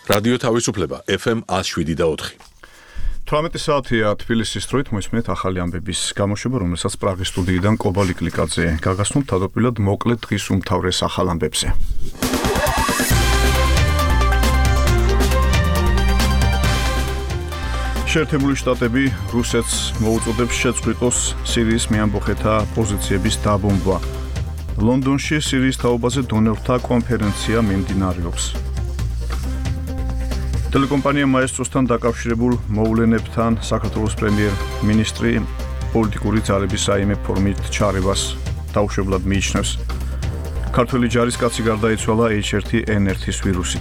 რადიო თავისუფლება FM 107.4. 18 საათია თბილისის დროით მოისმენთ ახალი ამბების გამოშვება, რომელსაც პრაღის სტუდიიდან კობალი კლიკაძე გაგასცნობ თავდაპირველად მოკლე დღის უმთავრეს ახალ ამბებზე. შეერთებული შტატები რუსეთს მოუწოდებს შეწყვიტოს სირიის მეამბოხეთა პოზიციების დაბომბვა. ლონდონში სირიის თაობაზე დონორთა კონფერენცია მიმდინარეობს. Telecompanija Maestrostan დაკავშირებულ მოვლენებთან საქართველოს პრემიერ-მინისტრი პოლიტიკური ძალების საიმე ფორმით ჩარევას დაუშვებლად მიიჩნევს. ქართველი ჯარისკაცი გარდაიცვალა H1N1-ის ვირუსით.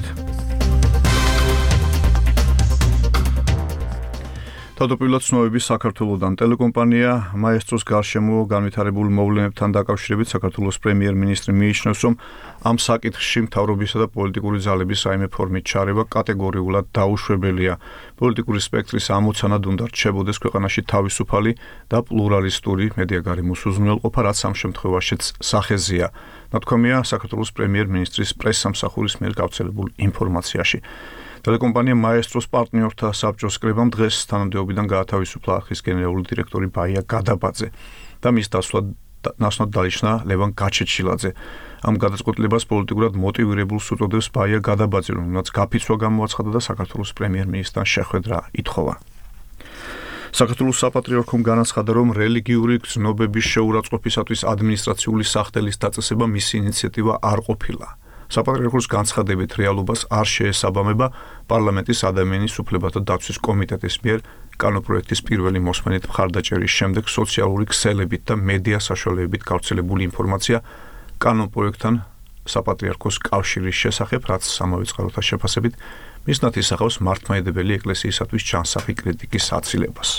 თავდაპირველად ცნობები საქართველოსთან ტელეკომპანია Maestros გარშემო განვითარებულ მოვლენებთან დაკავშირებით საქართველოს პრემიერ-მინისტრი მიიჩნევს, რომ ამ საკითხში მთავრობისა და პოლიტიკური ძალების საიმე ფორმით ჩარევა კატეგორიულად დაუშვებელია. პოლიტიკური სპექტრის ამოცანად უნდა რჩებოდეს ქვეყანაში თავისუფალი და პლურალისტური მედიაგარემოს უზრუნველყოფა, რაც ამ შემთხვევაშიც სახეზეა. ნათქვამია საქართველოს პრემიერ-მინისტრის პრესსამსახურის მიერ გავრცელებულ ინფორმაციაში. Telecompanija Maestros პარტნიორთა საბჭოს კრებამ დღეს თანამდებობიდან გაათავისუფლა არხის გენერალური დირექტორი ბაია გადაბაძე და მის დასვლად ნაცვლად დანიშნა ლევან გაჩეჩილაძე. ამ გადაწყვეტილებას პოლიტიკურად მოტივირებულს უწოდებს ბაია გადაბაძე, რომელმაც გაფიცვა გამოაცხადა და საქართველოს პრემიერ-მინისტრთან შეხვედრა ითხოვა. საქართველოს საპატრიარქომ განაცხადა, რომ რელიგიური გზნობების შეურაცხყოფისათვის ადმინისტრაციული სახდელის დაწესება მისი ინიციატივა არ ყოფილა. საპატრიარქოს განცხადებით რეალობას არ შეესაბამება პარლამენტის ადამიანის უფლებათა დაცვის კომიტეტის მიერ კანონპროექტის პირველი მოსმენით მხარდაჭერის შემდეგ სოციალური ქსელებით და მედია საშუალებებით გავრცელებული ინფორმაცია კანონპროექტთან საპატრიარქოს კავშირის შესახებ, რაც ამავე წყაროთა შეფასებით მიზნად ისახავს მართლმადიდებელი ეკლესიისათვის ჩანსახი კრიტიკის აცილებას.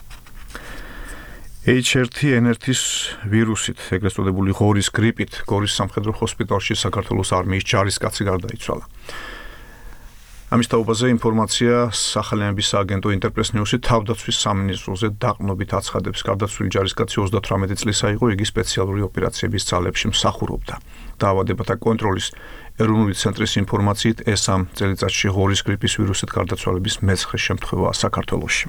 H1N1-ის ვირუსით, ეგრეთ წოდებული ღორის გრიპით, გორის სამხედრო ჰოსპიტალში საქართველოს არმიის ჯარისკაცი გარდაიცვალა. ამის თაობაზე ინფორმაცია სახალხო სააგენტო ინტერპრეს ნიუსი თავდაცვის სამინისტროზე დაყრდნობით აცხადებს. გარდაცვლილი ჯარისკაცი 38 წლისა იყო, იგი სპეციალური ოპერაციების ძალებში მსახურობდა. დაავადებათა კონტროლის ეროვნული ცენტრის ინფორმაციით ეს ამ წელიწადში ღორის გრიპის ვირუსით გარდაცვალების მეცხრე შემთხვევაა საქართველოში.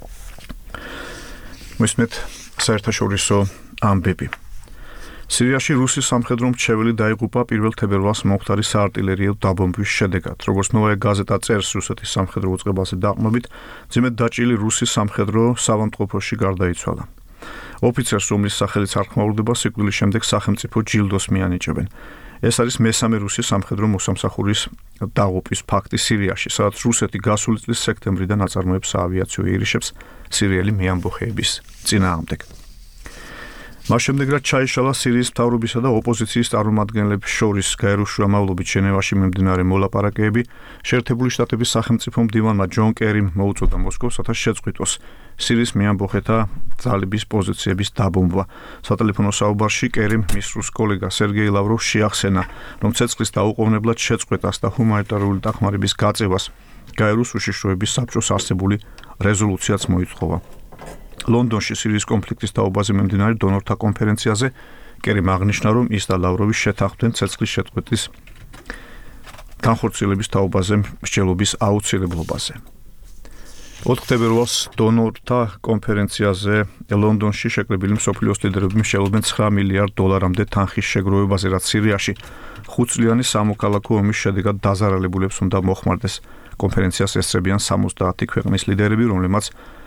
მოისმენთ საერთაშორისო ამბები. სირიაში რუსის სამხედრო მრჩეველი დაიღუპა 1 თებერვალს მომხდარი საარტილერიო დაბომბვის შედეგად. როგორც ნოვაია გაზეტა წერს, რუსეთის სამხედრო უწყებაზე დაყრდნობით, მძიმედ დაჭრილი რუსის სამხედრო საავადმყოფოში გარდაიცვალა. ოფიცერს, რომლის სახელიც არ ხმაურდება, სიკვდილის შემდეგ სახელმწიფო ჯილდოს მიანიჭებენ. ეს არის მესამე რუსის სამხედრო მოსამსახურის დაღუპვის ფაქტი სირიაში, სადაც რუსეთი გასული წლის სექტემბრიდან აწარმოებს საავიაციო იერიშებს სირიელი მეამბოხეების წინააღმდეგ. მას შემდეგ, რაც ჩაიშალა სირიის მთავრობისა და ოპოზიციის წარმომადგენლებს შორის გაეროს შუამავლობით ჟენევაში მიმდინარე მოლაპარაკებები, შეერთებული შტატების სახელმწიფო მდივანმა ჯონ კერიმ მოუწოდა მოსკოვს, რათა შეწყვიტოს სირიის მეამბოხეთა ძალების პოზიციების დაბომბვა. სატელეფონო საუბარში კერიმ მის რუს კოლეგა სერგეი ლავროვს შეახსენა, რომ ცეცხლის დაუყოვნებლად შეწყვეტას და ჰუმანიტარული დახმარების გაწევას გაეროს უშიშროების საბჭოს არსებული რეზოლუციაც მოითხოვა. ლონდონში სირიის კონფლიქტის თაობაზე მიმდინარე დონორთა კონფერენციაზე კერიმ აღნიშნა, რომ ის და ლავროვი შეთანხმდნენ ცეცხლის შეწყვეტის განხორციელების თაობაზე მსჯელობის აუცილებლობაზე. 4 თებერვალს დონორთა კონფერენციაზე ლონდონში შეკრებილი მსოფლიოს ლიდერები მსჯელობენ $9 მილიარდამდე თანხის შეგროვებაზე, რაც სირიაში 5 წლიანი სამოქალაქო ომის შედეგად დაზარალებულებს უნდა მოხმარდეს. კონფერენციას ესწრებიან 70 ქვეყნის ლიდერები, რომლებმაც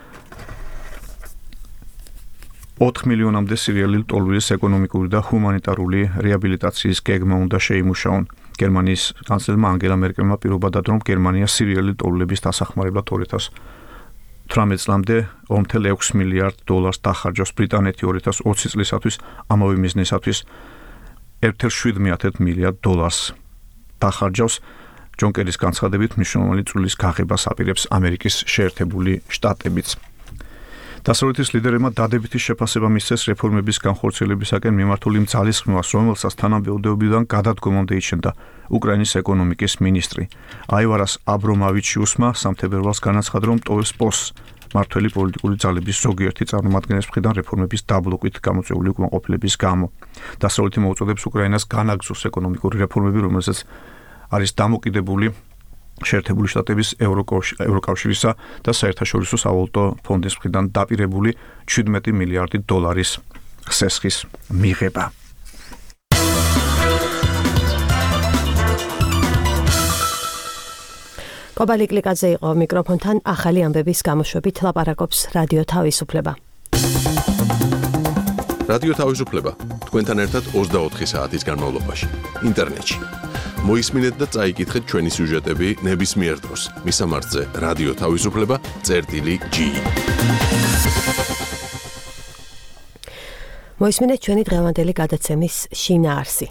4 მილიონამდე სირიელი ლტოლვილის ეკონომიკური და ჰუმანიტარული რეაბილიტაციის გეგმა უნდა შეიმუშაონ. გერმანიის კანცლერმა ანგელა მერკელმა პირობა დადო, რომ გერმანია სირიელი ლტოლვილების დასახმარებლად 2018 წლამდე $2.6 მილიარდ დახარჯავს. ბრიტანეთი 2020 წლისათვის ამავე მიზნისათვის $1.7 მილიარდ დახარჯავს. ჯონ კერის განცხადებით მნიშვნელოვანი წვლილის გაღებას აპირებს ამერიკის შეერთებული შტატებიც. დასავლეთის ლიდერებმა დადებითი შეფასება მისცეს რეფორმების განხორციელებისაკენ მიმართული ძალისხმევას, რომელსაც თანამდებობიდან გადადგომამდე იჩენდა უკრაინის ეკონომიკის მინისტრი. აივარას აბრომავიჩიუსმა 3 თებერვალს განაცხადა, რომ ტოვებს პოსტს მართველი პოლიტიკური ძალების ზოგიერთი წარმომადგენლის მხრიდან რეფორმების დაბლოკვით გამოწვეული უკმაყოფილების გამო. დასავლეთი მოუწოდებს უკრაინას განაგრძოს ეკონომიკური რეფორმები, რომელსაც არის დამოკიდებული შეერთებული შტატების ევროკავშირისა და საერთაშორისო სავალუტო ფონდის მხრიდან დაპირებული 17 მილიარდი დოლარის ხსესხის მიღება. კობალი კლიკაძე იყო მიკროფონთან ახალი ამბების გამოშვებით ლაპარაკობს რადიო თავისუფლება. რადიო თავისუფლება თქვენთან ერთად 24 საათის განმავლობაში ინტერნეტში. მოისმინეთ და წაიკითხეთ ჩვენი სიუჟეტები ნებისმიერ დროს მისამართზე რადიო თავისუფლება.gi. მოისმინეთ ჩვენი დღევანდელი გადაცემის შინაარსი.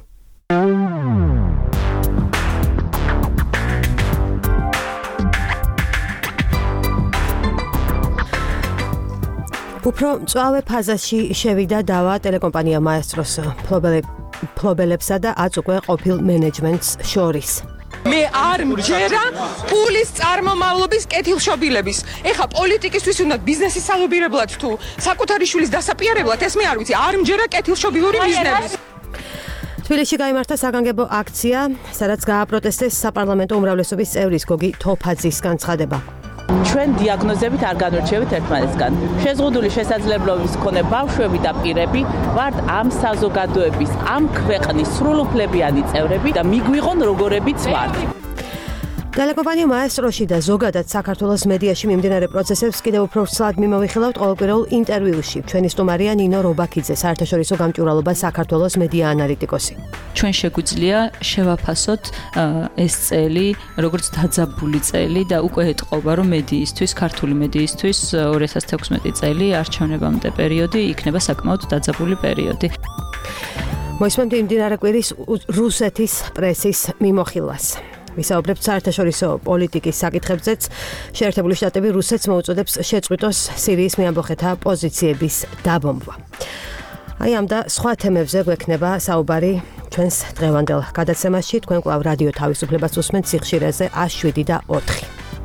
უფრო მწვავე ფაზაში შევიდა დავა ტელეკომპანია მაესტროს ფლობელებსა და აც უკვე ყოფილ მენეჯმენტს შორის. მე არ მჯერა პულის წარმომავლობის კეთილშობილების. ეხა პოლიტიკისთვის უნდა ბიზნესის სალობირებლად თუ საკუთარი შვილის დასაპირებლად ეს მე არ ვიცი, არ მჯერა კეთილშობილური მიზნების. თბილისში გაიმართა საგანგებო აქცია, სადაც გააპროტესტეს საპარლამენტო უმრავლესობის წევრის გოგი თოფაძის განცხადება. ჩვენ დიაგნოზებით არ განორჩევით ერთმანეთსგან. შეზღუდული შესაძლებლობის მქონე ბავშვები და პირები ვართ ამ საზოგადოების, ამ ქვეყნის სრულუფლებიანი წევრები და მიგვიღონ როგორებიც ვართ. ტელეკომპანია მაესტროში და ზოგადად საქართველოს მედიაში მიმდინარე პროცესებს კიდევ უფრო ვრცლად მიმოვიხილავთ ყოველკვირეულ ინტერვიუში. ჩვენი სტუმარია ნინო რობაქიძე, საერთაშორისო გამჭვირვალობა საქართველოს მედია ანალიტიკოსი. ჩვენ შეგვიძლია შევაფასოთ ეს წელი, როგორც დაძაბული წელი და უკვე ეტყობა, რომ მედიისთვის, ქართული მედიისთვის 2016 წელი არჩევნებამდე პერიოდი იქნება საკმაოდ დაძაბული პერიოდი. მოისმენთ მიმდინარე კვირის რუსეთის პრესის მიმოხილვას. ვისაუბრებთ საერთაშორისო პოლიტიკის საკითხებზეც. შეერთებული შტატები რუსეთს მოუწოდებს შეწყვიტოს სირიის მეამბოხეთა პოზიციების დაბომბვა. აი ამ და სხვა თემებზე გვექნება საუბარი ჩვენს დღევანდელ გადაცემაში. თქვენ კვლავ რადიო თავისუფლებას უსმენთ სიხშირეზე 107 და 4.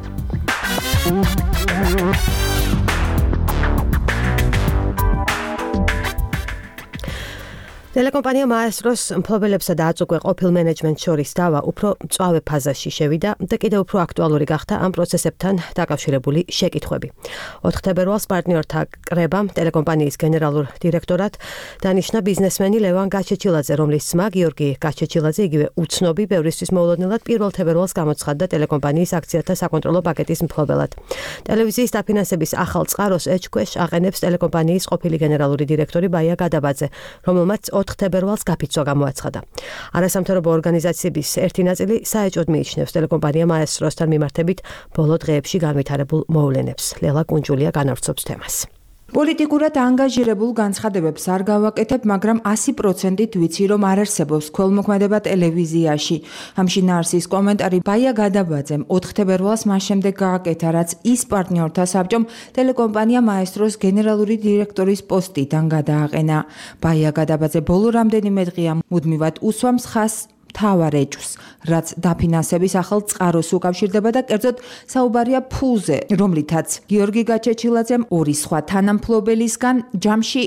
ტელეკომპანია მაესტროს მფლობელებსა და აც უკვე ყოფილ მენეჯმენტს შორის დავა უფრო მწვავე ფაზაში შევიდა და კიდევ უფრო აქტუალური გახდა ამ პროცესებთან დაკავშირებული შეკითხვები. 4 თებერვალს პარტნიორთა კრებამ ტელეკომპანიის გენერალურ დირექტორად დანიშნა ბიზნესმენი ლევან გაჩეჩილაძე, რომლის ძმა გიორგი გაჩეჩილაძე იგივე უცნობი ბევრისთვის მოულოდნელად 1 თებერვალს გამოცხადდა ტელეკომპანიის აქციათა საკონტროლო პაკეტის მფლობელად. ტელევიზიის დაფინანსების ახალ წყაროს ეჭქვეშ აყენებს ტელეკომპანიის ყოფილი გენერალური დირექტორი ბაია გადაბაძე, რომელმაც 4 თებერვალს გაფიცვა გამოაცხადა. არასამთავრობო ორგანიზაციების ერთი ნაწილი საეჭვოდ მიიჩნევს ტელეკომპანია მაესტროსთან მიმართებით ბოლო დღეებში განვითარებულ მოვლენებს. ლელა კუნჯულია განავრცობს თემას. პოლიტიკურად ანგაჟირებულ განცხადებებს არ გავაკეთებ, მაგრამ 100%-ით ვიცი, რომ არ არსებობს ქველმოქმედება ტელევიზიაში. ამ შინაარსის კომენტარი ბაია გადაბაძემ 4 თებერვალს მას შემდეგ გააკეთა, რაც ის პარტნიორთა საბჭომ ტელეკომპანია მაესტროს გენერალური დირექტორის პოსტიდან გადააყენა. ბაია გადაბაძე ბოლო რამდენიმე დღეა მუდმივად უსვამს ხაზს მთავარ ეჭვს, რაც დაფინანსების ახალ წყაროს უკავშირდება და კერძოდ საუბარია ფულზე, რომლითაც გიორგი გაჩეჩილაძემ 2 სხვა თანამფლობელისგან ჯამში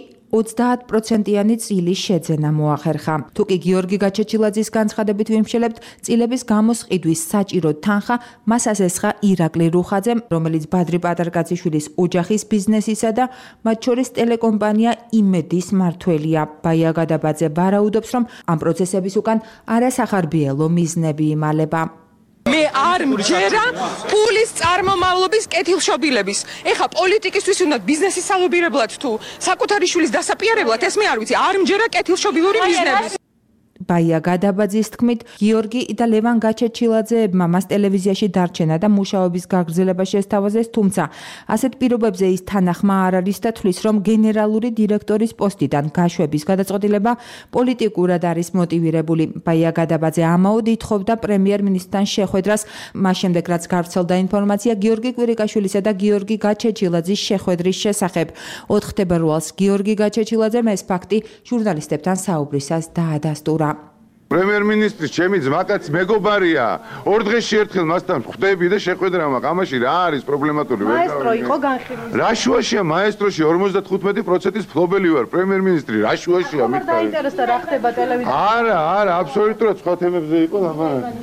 30%-იანი წილის შეძენა მოახერხა. თუკი გიორგი გაჩეჩილაძის განცხადებით ვიმშელებთ, წილების გამოსყიდვის საჭირო თანხა მას ასესხა ირაკლი რუხაძემ, რომელიც ბადრი პატარკაციშვილის ოჯახის ბიზნესისა და მათ შორის ტელეკომპანია იმედის მმართველია. ბაია გადაბაძე ვარაუდობს, რომ ამ პროცესების უკან არასახარბიელო მიზნები იმალება. მე არ მჯერა პულის წარმომავლობის კეთილშობილების. ეხა პოლიტიკისთვის უნდა ბიზნესის სალობირებლად თუ საკუთარი შვილის დასაპირებლად ეს მე არ ვიცი, არ მჯერა კეთილშობილური მიზნების. ბაია გადაბაძის თქმით, გიორგი და ლევან გაჩეჩილაძეებმა მას ტელევიზიაში დარჩენა და მუშაობის გაგრძელება შესთავაზეს, თუმცა ასეთ პირობებზე ის თანახმა არ არის და თვლის, რომ გენერალური დირექტორის პოსტიდან გაშვების გადაწყვეტილება პოლიტიკურად არის მოტივირებული. ბაია გადაბაძე ამაოდ ითხოვდა პრემიერ-მინისტრთან შეხვედრას, მას შემდეგ რაც გავრცელდა ინფორმაცია გიორგი კვირიკაშვილისა და გიორგი გაჩეჩილაძის შეხვედრის შესახებ. 4 თებერვალს გიორგი გაჩეჩილაძემ ეს ფაქტი ჟურნალისტებთან საუბრისას დაადასტურა. პრემიერ-მინისტრის ჩემი ძმაკაც მეგობარია. 2 დღეში ერთხელ მასთან ხვდები და შეხვედრა მაქვს. ამაში რა არის პრობლემატური? მაესტრო იყო განხილული. რა შუაშია მაესტროში 55%-ის ფლობელი ვარ, პრემიერ-მინისტრი. რა შუაშია მითხარი? დაინტერესდა რა ხდება ტელევიზიაში? არა, აბსოლუტურად სხვა თემებზე იყო ლაპარაკი.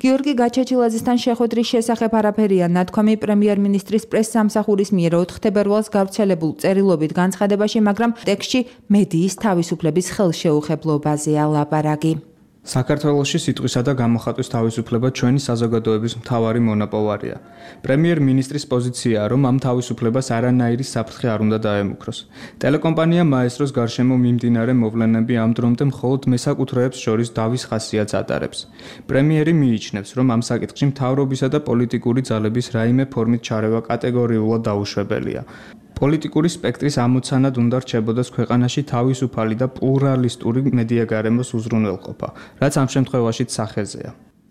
გიორგი გაჩეჩილაძესთან შეხვედრის შესახებ არაფერია ნათქვამი პრემიერ-მინისტრის პრეს-სამსახურის მიერ 4 თებერვალს გავრცელებულ წერილობით განცხადებაში, მაგრამ ტექსტში მედიის თავისუფლების ხელშეუხებლობაზეა ლაპარაკი. საქართველოში სიტყვისა და გამოხატვის თავისუფლება ჩვენი საზოგადოების მთავარი მონოპოლარია. პრემიერ-მინისტრის პოზიციაა, რომ ამ თავისუფლებას არანაირი საფრთხე არ უნდა დაემუქროს. ტელეკომპანია მაესტროს გარშემო მიმდინარე მოვლენები ამ დრომდე მხოლოდ მესაკუთრეებს შორის დავის ხასიათს ატარებს. პრემიერი მიიჩნევს, რომ ამ საკითხში მთავრობისა და პოლიტიკური ძალების რაიმე ფორმით ჩარევა კატეგორიულად დაუშვებელია. პოლიტიკური სპექტრის ამოცანად უნდა რჩებოდეს ქვეყანაში თავისუფალი და პლურალისტური მედიაგარემოს უზრუნველყოფა, რაც ამ შემთხვევაშიც სახეზეა.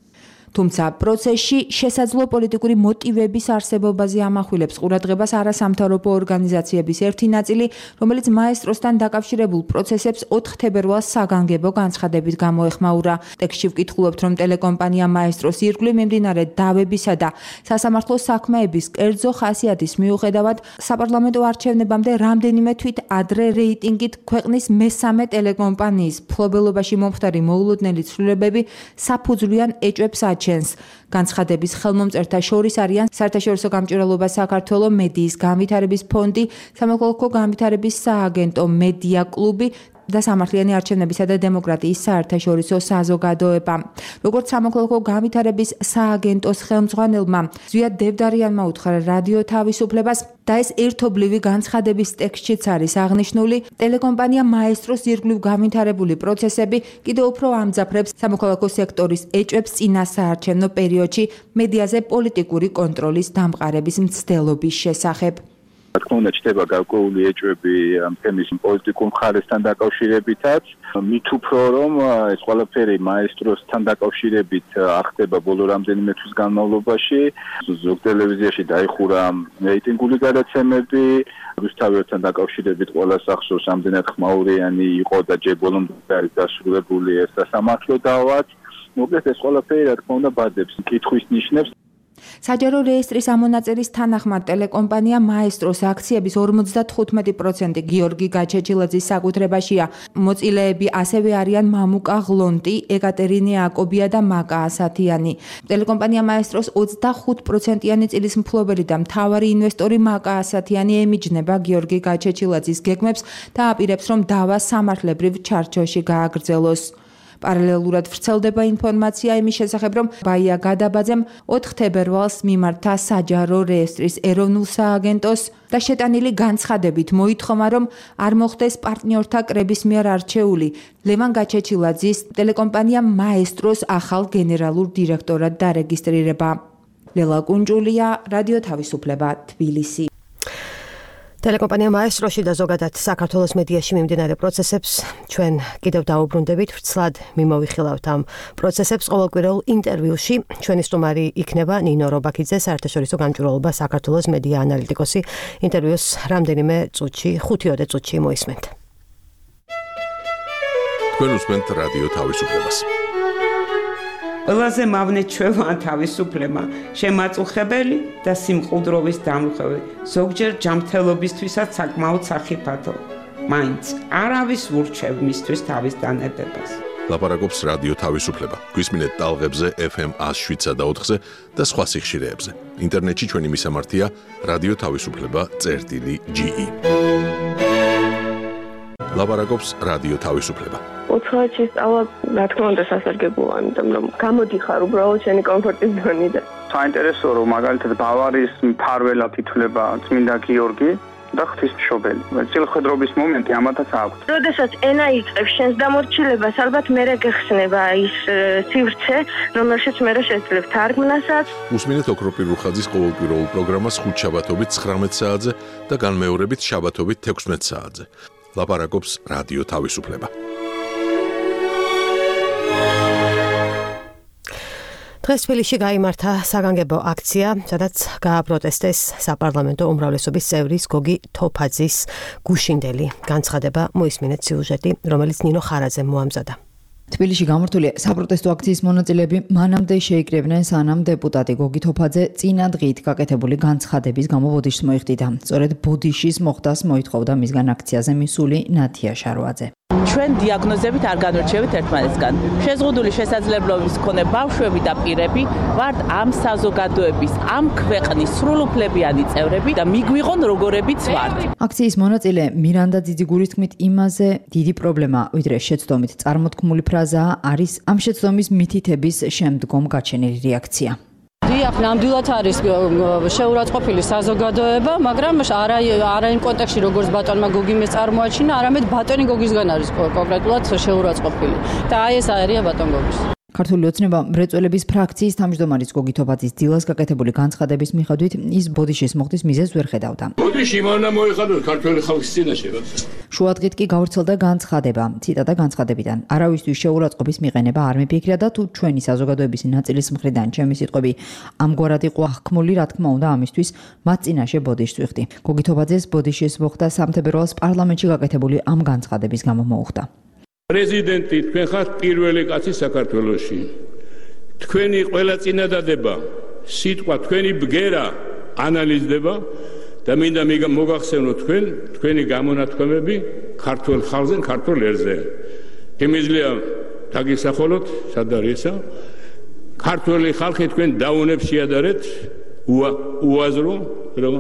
თუმცა პროცესში შესაძლო პოლიტიკური მოტივების არსებობაზე ამახვილებს ყურადღებას არასამთავრობო ორგანიზაციების ერთი ნაწილი, რომელიც მაესტროსთან დაკავშირებულ პროცესებს 4 თებერვალს საგანგებო განცხადებით გამოეხმაურა. ტექსტში ვკითხულობთ, რომ ტელეკომპანია მაესტროს ირგვლივ მიმდინარე დავებისა და სასამართლო საქმეების კერძო ხასიათის მიუხედავად, საპარლამენტო არჩევნებამდე რამდენიმე თვით ადრე რეიტინგით ქვეყნის მესამე ტელეკომპანიის მფლობელობაში მომხდარი მოულოდნელი ცვლილებები საფუძვლიან ეჭვებს განცხადების ხელმომწერთა შორის არიან საერთაშორისო გამჭვირვალობა საქართველოს მედიის განვითარების ფონდი, სამოქალაქო განვითარების სააგენტო მედია კლუბი და სამართლიანი არჩევნებისა და დემოკრატიის საერთაშორისო საზოგადოება. როგორც სამოქალაქო განვითარების სააგენტოს ხელმძღვანელმა ზვია დევდარიანმა უთხრა რადიო თავისუფლებას და ეს ერთობლივი განცხადების ტექსტშიც არის აღნიშნული, ტელეკომპანია მაესტროს ირგვლივ განვითარებული პროცესები კიდევ უფრო ამძაფრებს სამოქალაქო სექტორის ეჭვებს წინა საარჩევნო პერიოდში მედიაზე პოლიტიკური კონტროლის დამყარების მცდელობის შესახებ. თქმა უნდა, ჩდება გარკვეული ეჭვები ამ თემის პოლიტიკურ მხარესთან დაკავშირებითაც. მით უფრო რომ ეს ყველაფერი მაესტროსთან დაკავშირებით ახდება ბოლო რამდენიმე თვის განმავლობაში, ზოგ ტელევიზიაში დაიხურა რეიტინგული გადაცემები, რუსთაველთან დაკავშირებით ყველა სახსოვს ამდენად ხმაურიანი იყო და ჯერ ბოლომდე არის დასრულებული ეს სასამართლო დავაც. მოკლედ ეს ყველაფერი რა თქმა უნდა ბადებს კითხვის ნიშნებს. საჯარო რეესტრის ამონაწერის თანახმად ტელეკომპანია მაესტროს აქციების 55% გიორგი გაჩეჩილაძის საკუთრებაშია. მოწილეები ასევე არიან მამუკა ღლონტი, ეკატერინე აკობია და მაკა ასათიანი. ტელეკომპანია მაესტროს 25%-იანი წილის მფლობელი და მთავარი ინვესტორი მაკა ასათიანი ემიჯნება გიორგი გაჩეჩილაძის გეგმებს და აპირებს, რომ დავა სამართლებრივ ჩარჩოში გააგრძელოს. პარალელურად ვრცელდება ინფორმაცია იმის შესახებ, რომ ბაია გადაბაძემ 4 თებერვალს მიმართა საჯარო რეესტრის ეროვნულ სააგენტოს და შეტანილი განცხადებით მოითხოვა, რომ არ მოხდეს პარტნიორთა კრების მიერ არჩეული ლევან გაჩეჩილაძის ტელეკომპანია მაესტროს ახალ გენერალურ დირექტორად დარეგისტრირება. ლელა კუნჯულია, რადიო თავისუფლება, თბილისი. ტელეკომპანია მაესტროში და ზოგადად საქართველოს მედიაში მიმდინარე პროცესებს ჩვენ კიდევ დაუბრუნდებით, ვრცლად მიმოვიხილავთ ამ პროცესებს ყოველკვირეულ ინტერვიუში. ჩვენი სტუმარი იქნება ნინო რობაქიძე, საერთაშორისო გამჭვირვალობა საქართველოს მედია ანალიტიკოსი. ინტერვიუს რამდენიმე წუთში, 5 წუთში მოისმენთ. თქვენ უსმენთ რადიო თავისუფლებას. ყველაზე მავნეჩვევაა თავისუფლება, შემაწუხებელი და სიმყუდროვის დამრღვევი, ზოგჯერ ჯანმრთელობისთვისაც საკმაოდ სახიფათო. მაინც არავის ურჩევ მისთვის თავის დანებებას. ლაპარაკობს რადიო თავისუფლება. გვისმინეთ ტალღებზე FM 107.4-ზე და სხვა სიხშირეებზე. ინტერნეტში ჩვენი მისამართია რადიო თავისუფლება.ge. ლაპარაკობს რადიო თავისუფლება. უცხოეთში სწავლა, რა თქმა უნდა, სასარგებლოა, იმიტომ რომ გამოდიხარ უბრალოდ შენი კომფორტის ზონიდან. საინტერესო რომ მაგალითად ბავარიის მფარველად ითვლება წმინდა გიორგი და ღვთისმშობელი. წილხედრობის მომენტი ამათაც აქვს. როდესაც ენა იწყებს შენს დამორჩილებას, ალბათ მერე გეხსნება ის სივრცე, რომელშიც მერე შეძლებ თარგმნასაც. უსმინეთ ოქროპირ რუხაძის ყოველკვირეულ პროგრამას ხუთშაბათობით 19 საათზე და განმეორებით შაბათობით 16 საათზე. ლაპარაკობს რადიო თავისუფლება. დღეს თბილისში გაიმართა საგანგებო აქცია, სადაც გააპროტესტეს საპარლამენტო უმრავლესობის წევრის გოგი თოფაძის გუშინდელი განცხადება. მოისმინეთ სიუჟეტი, რომელიც ნინო ხარაძემ მოამზადა. თბილისში გამართული საპროტესტო აქციის მონაწილეები მანამდე შეიკრიბნენ, სანამ დეპუტატი გოგი თოფაძე წინა დღით გაკეთებული განცხადების გამო ბოდიშს მოიხდიდა. სწორედ ბოდიშის მოხდას მოითხოვდა მისგან აქციაზე მისული ნათია შარვაძე. ჩვენ დიაგნოზებით არ განვრჩევით ერთმანეთსგან. შეზღუდული შესაძლებლობების მქონე ბავშვები და პირები ვართ ამ საზოგადოების, ამ ქვეყნის სრულუფლებიანი წევრები და მიგვიღონ როგორებიც ვართ. აქციის მონაწილე მირანდა ძიძიგურის თქმით იმაზე დიდი პრობლემა, ვიდრე შეცდომით წარმოთქმული ფრაზაა, არის ამ შეცდომის მითითების შემდგომ გაჩენილი რეაქცია. დიახ, ნამდვილად არის შეურაცხყოფილი საზოგადოება, მაგრამ არა იმ კონტექსტში, როგორც ბატონმა გოგიმეს წარმოაჩინა, არამედ ბატონი გოგისგან არის კონკრეტულად შეურაცხყოფილი. და აი ეს არია ბატონ გოგის. ქართული ოცნება მრეწველების ფრაქციის თავმჯდომარის გოგი თობაძის დილას გაკეთებული განცხადების მიხედვით ის ბოდიშის მოხდის მიზეზს ვერ ხედავდა. ბოდიში მანდა მოიხადოს ქართული ხალხის წინაშე. შუადღით კი გავრცელდა განცხადება, ციტატა განცხადებიდან. არავისთვის შეურაცხყოფის მიყენება არ მიფიქრია და თუ ჩვენი საზოგადოების ნაწილის მხრიდან ჩემი სიტყვები ამგვარად იყო აღქმული, რა თქმა უნდა, ამისთვის მათ წინაშე ბოდიშს ვიხდი. გოგი თობაძეს ბოდიშის მოხდა სამთებერვალს პარლამენტში გაკეთებული ამ განცხადების გამო მოუხდა. პრეზიდენტი, თქვენ ხართ პირველი კაცი საქართველოში. თქვენი ყველა წინადადება, სიტყვა, თქვენი ბგერა ანალიზდება და მინდა მოგახსენოთ თქვენი გამონათქვამები ქართულ ხალხზე, ქართულ ერზე. შემიძლია დაგისახულოთ, სად არის ესა? ქართული ხალხი თქვენ დაუნებს შეადარეთ უაზრო, რომ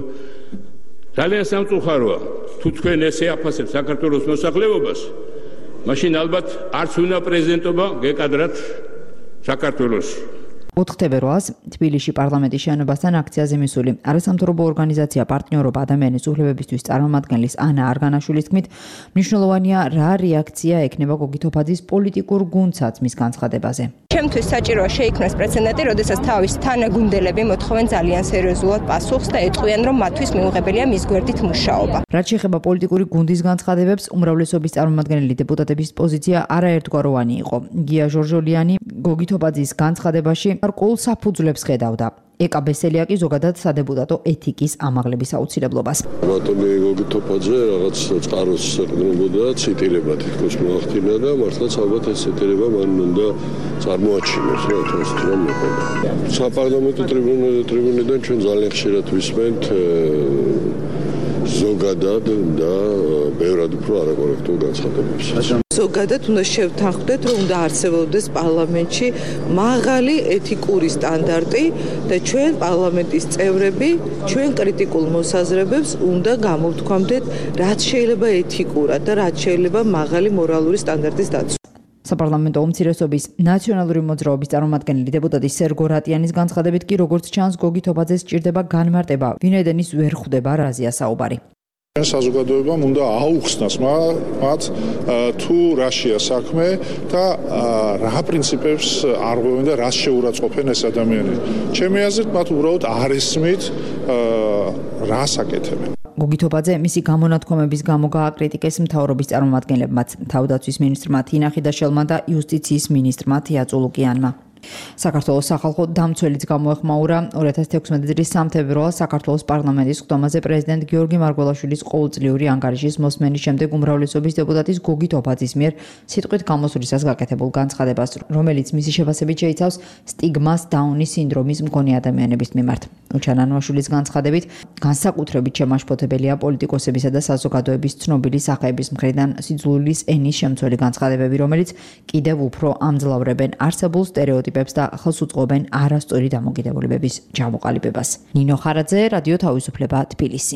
ძალიან სამწუხაროა, თუ თქვენ ესე აფასებთ საქართველოს მოსახლეობას. მაშინ ალბათ არც უნდა პრეზიდენტობა გეკადრათ საქართველოში. 4 თებერვალს თბილისში პარლამენტის შენობასთან აქციაზე მისული არასამთავრობო ორგანიზაცია პარტნიორობა ადამიანის უფლებებისთვის წარმომადგენლის ანა არგანაშვილის თქმით, მნიშვნელოვანია რა რეაქცია ექნება გოგი თობაძის პოლიტიკურ გუნდსაცმის განცხადებაზე. ჩემთვის საჭიროა შეიქმნას პრეცედენტი, როდესაც თავის თანაგუნდელები მოთხოვენ ძალიან სერიოზულად პასუხს და ეტყვიან, რომ მათთვის მიუღებელია მის გვერდით მუშაობა. რაც შეეხება პოლიტიკური გუნდის განცხადებებს, უმრავლესობის წარმომადგენელი დეპუტატების პოზიცია არაერთგვაროვანი იყო. გია ჟორჟოლიანი გოგი თობაძის განცხადებაში არკულ საფუძვლებს ხედავდა. ეკა ბესელიაკი ზოგადად სადეპუტატო ეთიკის ამაღლების აუცილებლობას. ბატონი გოგი თობაძე რაღაც წყაროს ეყრდნობოდა, ციტირება თითქოს მოახდინა და მართლაც ალბათ ეს ციტირება მან უნდა წარმოაჩინოს, რა თქოს რომ მეყოლა. საპარლამენტო ტრიბუნიდან ჩვენ ძალიან ხშირად ვისმენთ ზოგადად და ბევრად უფრო არაკორექტულ განცხადებებს. ზოგადად უნდა შევთანხმდეთ, რომ უნდა არსებობდეს პარლამენტში მაღალი ეთიკური სტანდარტი და ჩვენ პარლამენტის წევრები ჩვენ კრიტიკულ მოსაზრებებს უნდა გამოვთქვამდეთ, რაც შეიძლება ეთიკურად და რაც შეიძლება მაღალი მორალური სტანდარტის დაცვა. საპარლამენტო უმცირესობის ნაციონალური მოძრაობის წარმომადგენელი დეპუტატი სერგო რატიანის განცხადებით კი როგორც ჩანს გოგი თობაძეს სჭირდება განმარტება, ვინაიდან ის ვერ ხვდება რაზეა საუბარი. ჩვენ საზოგადოებამ უნდა აუხსნას მათ თუ რაშია საქმე და რა პრინციპებს არღვევენ და რას შეურაცხყოფენ ეს ადამიანები. ჩემი აზრით მათ უბრალოდ არ ესმით რას აკეთებენ. გოგი თობაძე მისი გამონათქვამების გამო გააკრიტიკეს მთავრობის წარმომადგენლებმაც, თავდაცვის მინისტრმა თინა ხიდაშელმა და იუსტიციის მინისტრმა თია წულუკიანმა. საქართველოს სახალხო დამცველიც გამოეხმაურა 2016 წლის სამთებერვალს საქართველოს პარლამენტის ხდომაზე პრეზიდენტ გიორგი მარგველაშვილის ყოველწლიური ანგარიშის მოსმენის შემდეგ უმრავლესობის დეპუტატის გოგი თობაძის მიერ სიტყვით გამოსვლისას გაკეთებულ განცხადებას, რომელიც მისი შეფასებით შეიცავს სტიგმას დაუნის სინდრომის მქონე ადამიანების მიმართ. უჩანანვაშვილის განცხადებით, განსაკუთრებით შემაშფოთებელია პოლიტიკოსებისა და საზოგადოების ცნობილი სახეების მხრიდან სიძულვილის ენის შემცველი განცხადებები, რომელიც კიდევ უფრო ამძლავრებენ არსებულ სტერეოტიპებს და ხელს უწყობენ არასწორი დამოკიდებულებების ჩამოყალიბებას. ნინო ხარაძე, რადიო თავისუფლება, თბილისი.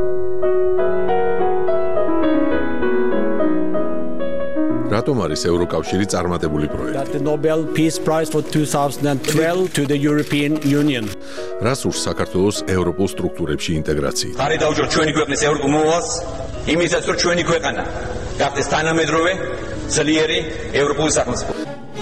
რატომ არის ევროკავშირი წარმატებული პროექტი? The Nobel Peace Prize for 2012 to the European Union. რას ურს საქართველოს ევროპულ სტრუქტურებში ინტეგრაციით? ხარი დავუჯეროთ ჩვენი ქვეყნის ევროპულ მოვალს, იმისაც რომ ჩვენი ქვეყანა გახდეს თანამედროვე, ძლიერი ევროპული სახელმწიფო.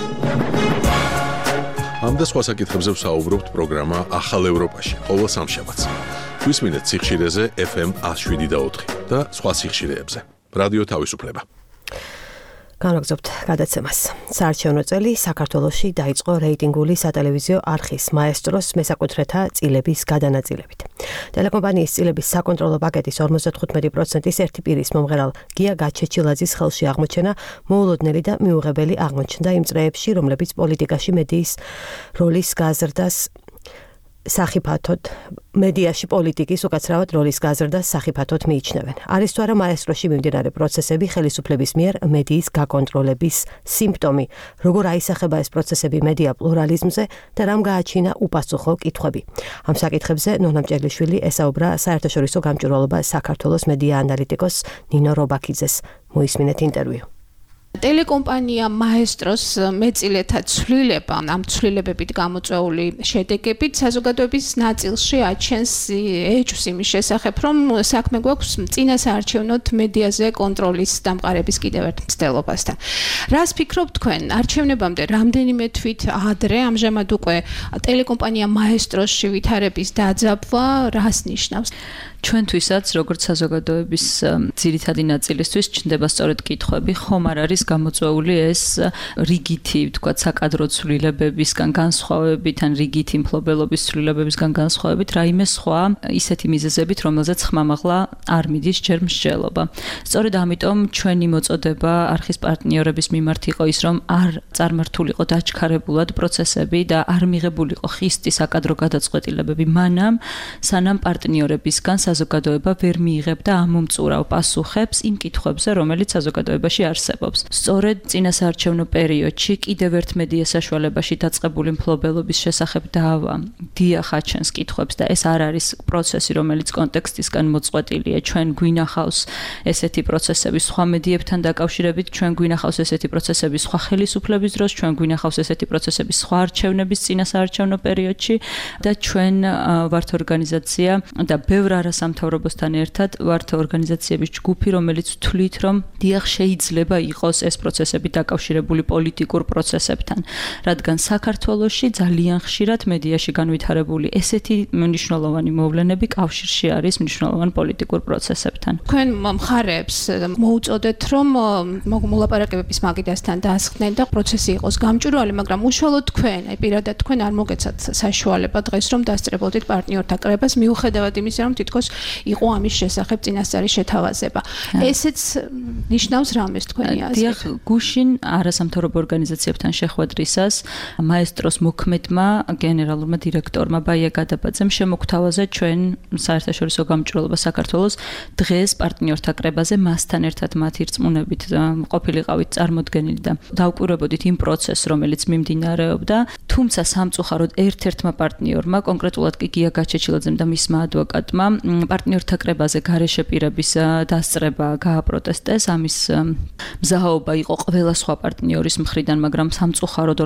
ამ და სხვა საკითხებზე ვსაუბრობთ პროგრამა ახალ ევროპაში, ყოველ სამშაბათს. გვისმინეთ სიხშირეზე FM 107.4 და სხვა სიხშირეებზე. რადიო თავისუფლება. განაგზობთ გადაცემას. საარჩევნო წელი საქართველოში დაიწყო რეიტინგული სატელევიზიო არხის მაესტროს მესაკუთრეთა წილების გადანაწილებით. ტელეკომპანიის წილების საკონტროლო პაკეტის 55%-ის ერთი პირის მომღერალ გია გაჩეჩილაძის ხელში აღმოჩენა მოულოდნელი და მიუღებელი აღმოჩნდა იმ წრეებში, რომლებიც პოლიტიკაში მედიის როლის გაზრდას სახიფათოდ მედიაში პოლიტიკის უკაცრავად როლის გაზრდას სახიფათოდ მიიჩნევენ. არის თუ არა მაესტროში მიმდინარე პროცესები ხელისუფლების მიერ მედიის გაკონტროლების სიმპტომი, როგორ აისახება ეს პროცესები მედია პლურალიზმზე და რამ გააჩინა უპასუხო კითხვები. ამ საკითხებზე ნონა მჭედლიშვილი ესაუბრა საერთაშორისო გამჭვირვალობა საქართველოს მედია ანალიტიკოს ნინო რობაქიძეს. მოისმინეთ ინტერვიუ. ტელეკომპანია მაესტროს მეწილეთა ცვლილება, ამ ცვლილებებით გამოწვეული შედეგებით საზოგადოების ნაწილში აჩენს ეჭვს იმის შესახებ, რომ საქმე გვაქვს წინასაარჩევნო მედიაზე კონტროლის დამყარების კიდევ ერთ მცდელობასთან. რას ფიქრობთ თქვენ? არჩევნებამდე რამდენიმე თვით ადრე, ამჟამად უკვე ტელეკომპანია მაესტროსში ვითარების დაძაბვა რას ნიშნავს? ჩვენთვისაც, როგორც საზოგადოების ძირითადი ნაწილისთვის, ჩნდება სწორედ კითხვები, ხომ არ არის გამოწვეული ეს რიგითი, ვთქვათ, საკადრო ცვლილებებისგან განსხვავებით, ან რიგითი მფლობელობის ცვლილებებისგან განსხვავებით, რაიმე სხვა ისეთი მიზეზებით, რომელზეც ხმამაღლა არ მიდის ჯერ მსჯელობა. სწორედ ამიტომ ჩვენი მოწოდება არხის პარტნიორების მიმართ იყო ის, რომ არ წარმართულიყო დაჩქარებულად პროცესები და არ მიღებულიყო ხისტი საკადრო გადაწყვეტილებები მანამ, სანამ პარტნიორებისგან საზოგადოება ვერ მიიღებდა ამომწურავ პასუხებს იმ კითხვებზე, რომელიც საზოგადოებაში არსებობს. სწორედ წინასაარჩევნო პერიოდში კიდევ ერთ მედია საშუალებაში დაწყებული მფლობელობის შესახებ დავა დიახ აჩენს კითხვებს და ეს არ არის პროცესი, რომელიც კონტექსტისგან მოწყვეტილია. ჩვენ გვინახავს ესეთი პროცესები სხვა მედიებთან დაკავშირებით, ჩვენ გვინახავს ესეთი პროცესები სხვა ხელისუფლების დროს, ჩვენ გვინახავს ესეთი პროცესები სხვა არჩევნების წინასაარჩევნო პერიოდში და ჩვენ ვართ ორგანიზაცია და ბევრ არასამთავრობოსთან ერთად ვართ ორგანიზაციების ჯგუფი, რომელიც თვლით, რომ დიახ შეიძლება იყოს ეს პროცესები დაკავშირებული პოლიტიკურ პროცესებთან, რადგან საქართველოში ძალიან ხშირად მედიაში განვითარებული ესეთი მნიშვნელოვანი მოვლენები კავშირში არის მნიშვნელოვან პოლიტიკურ პროცესებთან. თქვენ მხარეებს მოუწოდეთ, რომ მოლაპარაკებების მაგიდასთან დაასხდნენ და პროცესი იყოს გამჭვირვალე, მაგრამ უშუალოდ თქვენ, პირადად თქვენ არ მოგეცათ საშუალება დღეს, რომ დასწრებოდით პარტნიორთა კრებას, მიუხედავად იმისა, რომ თითქოს იყო ამის შესახებ წინასწარი შეთავაზება. ესეც ნიშნავს რამეს თქვენი აზრით? დიახ, გუშინ არასამთავრობო ორგანიზაციებთან შეხვედრისას მაესტროს მოქმედმა გენერალურმა დირექტორმა ბაია გადაბაძემ შემოგთავაზა ჩვენ საერთაშორისო გამჭვირვალობა საქართველოს დღეს პარტნიორთა კრებაზე მასთან ერთად მათი რწმუნებით ყოფილიყავით წარმოდგენილი და დავკვირვებოდით იმ პროცესს, რომელიც მიმდინარეობდა, თუმცა სამწუხაროდ ერთ-ერთმა პარტნიორმა, კონკრეტულად კი გია გაჩეჩილაძემ და მისმა ადვოკატმა პარტნიორთა კრებაზე გარეშე პირების დასწრება გააპროტესტეს. ამის მზაობა იყო ყველა სხვა პარტნიორის მხრიდან, მაგრამ სამწუხაროდ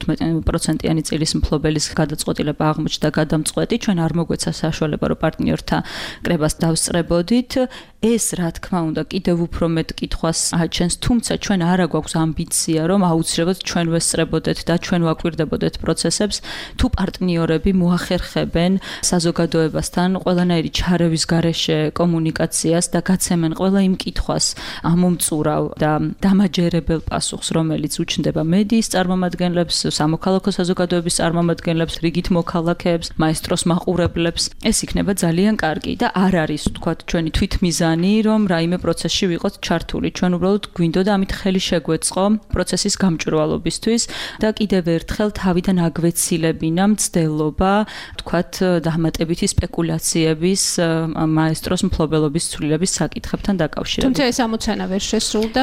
55%-იანი წილის მფლობელის გადაწყვეტილება აღმოჩნდა გადამწყვეტი. ჩვენ არ მოგვეცა საშუალება, რომ პარტნიორთა კრებას დავსწრებოდით. ეს, რა თქმა უნდა, კიდევ უფრო მეტ კითხვას აჩენს, თუმცა ჩვენ არა გვაქვს ამბიცია, რომ აუცილებლად ჩვენ ვესწრებოდეთ და ჩვენ ვაკვირდებოდეთ პროცესებს, თუ პარტნიორები მოახერხებენ საზოგადოებასთან ყველანაირი ჩარევის გარეშე კომუნიკაციას და გაცემენ ყველა იმ კითხვას ამომწურავ და დამაჯერებელ პასუხს, რომელიც უჩნდება მედიის წარმომადგენლებს, სამოქალაქო საზოგადოების წარმომადგენლებს, რიგით მოქალაქეებს, მაესტროს მაყურებლებს. ეს იქნება ძალიან კარგი და არ არის, ვთქვათ, ჩვენი თვითმიზანი, რომ რაიმე პროცესში ვიყოთ ჩართული. ჩვენ უბრალოდ გვინდოდა ამით ხელი შეგვეწყო პროცესის გამჭვირვალობისთვის და კიდევ ერთხელ თავიდან აგვეცილებინა მცდელობა, ვთქვათ, დამატებითი სპეკულაციების მაესტროს მფლობელობის ცვლილების საკითხებთან დაკავშირებით. თუმცა ეს ამოცანა ვერ შესრულდა.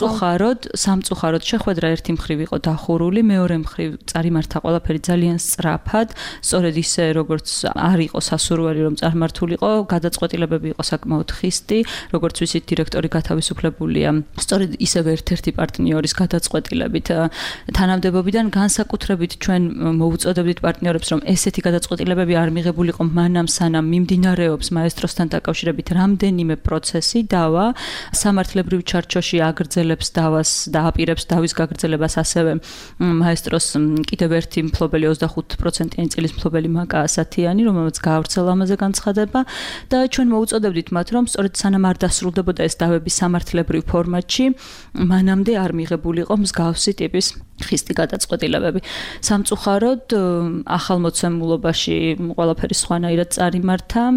სამწუხაროდ შეხვედრა ერთი მხრივ იყო დახურული, მეორე მხრივ წარიმართა ყველაფერი ძალიან სწრაფად, სწორედ ისე როგორც არ იყო სასურველი რომ წარმართულიყო, გადაწყვეტილებები იყო საკმაოდ ხისტი, როგორც ვიცით, დირექტორი გათავისუფლებულია სწორედ ისევ ერთ-ერთი პარტნიორის გადაწყვეტილებით. თანამდებობიდან განსაკუთრებით ჩვენ მოუწოდებდით პარტნიორებს, რომ ესეთი გადაწყვეტილებები არ მიღებულიყო მანამ სანამ მიმდინარეობს მაესტროსთან დაკავშირებით რამდენიმე პროცესი დავა, სამართლებრივ ჩარჩოში აგრძელებს დავას და აპირებს დავის გაგრძელებას, ასევე მაესტროს კიდევ ერთი მფლობელი 25%-იანი წილის მფლობელი მაკა ასათიანი, რომელმაც გაავრცელა ამაზე განცხადება და ჩვენ მოუწოდებდით მათ, რომ სწორედ სანამ არ დასრულდებოდა ეს დავები სამართლებრივ ფორმატში, მანამდე არ მიღებულიყო მსგავსი ტიპის ხისტი გადაწყვეტილებები. სამწუხაროდ ახალ მოცემულობაში ყველაფერი სხვანაირად წარიმართა და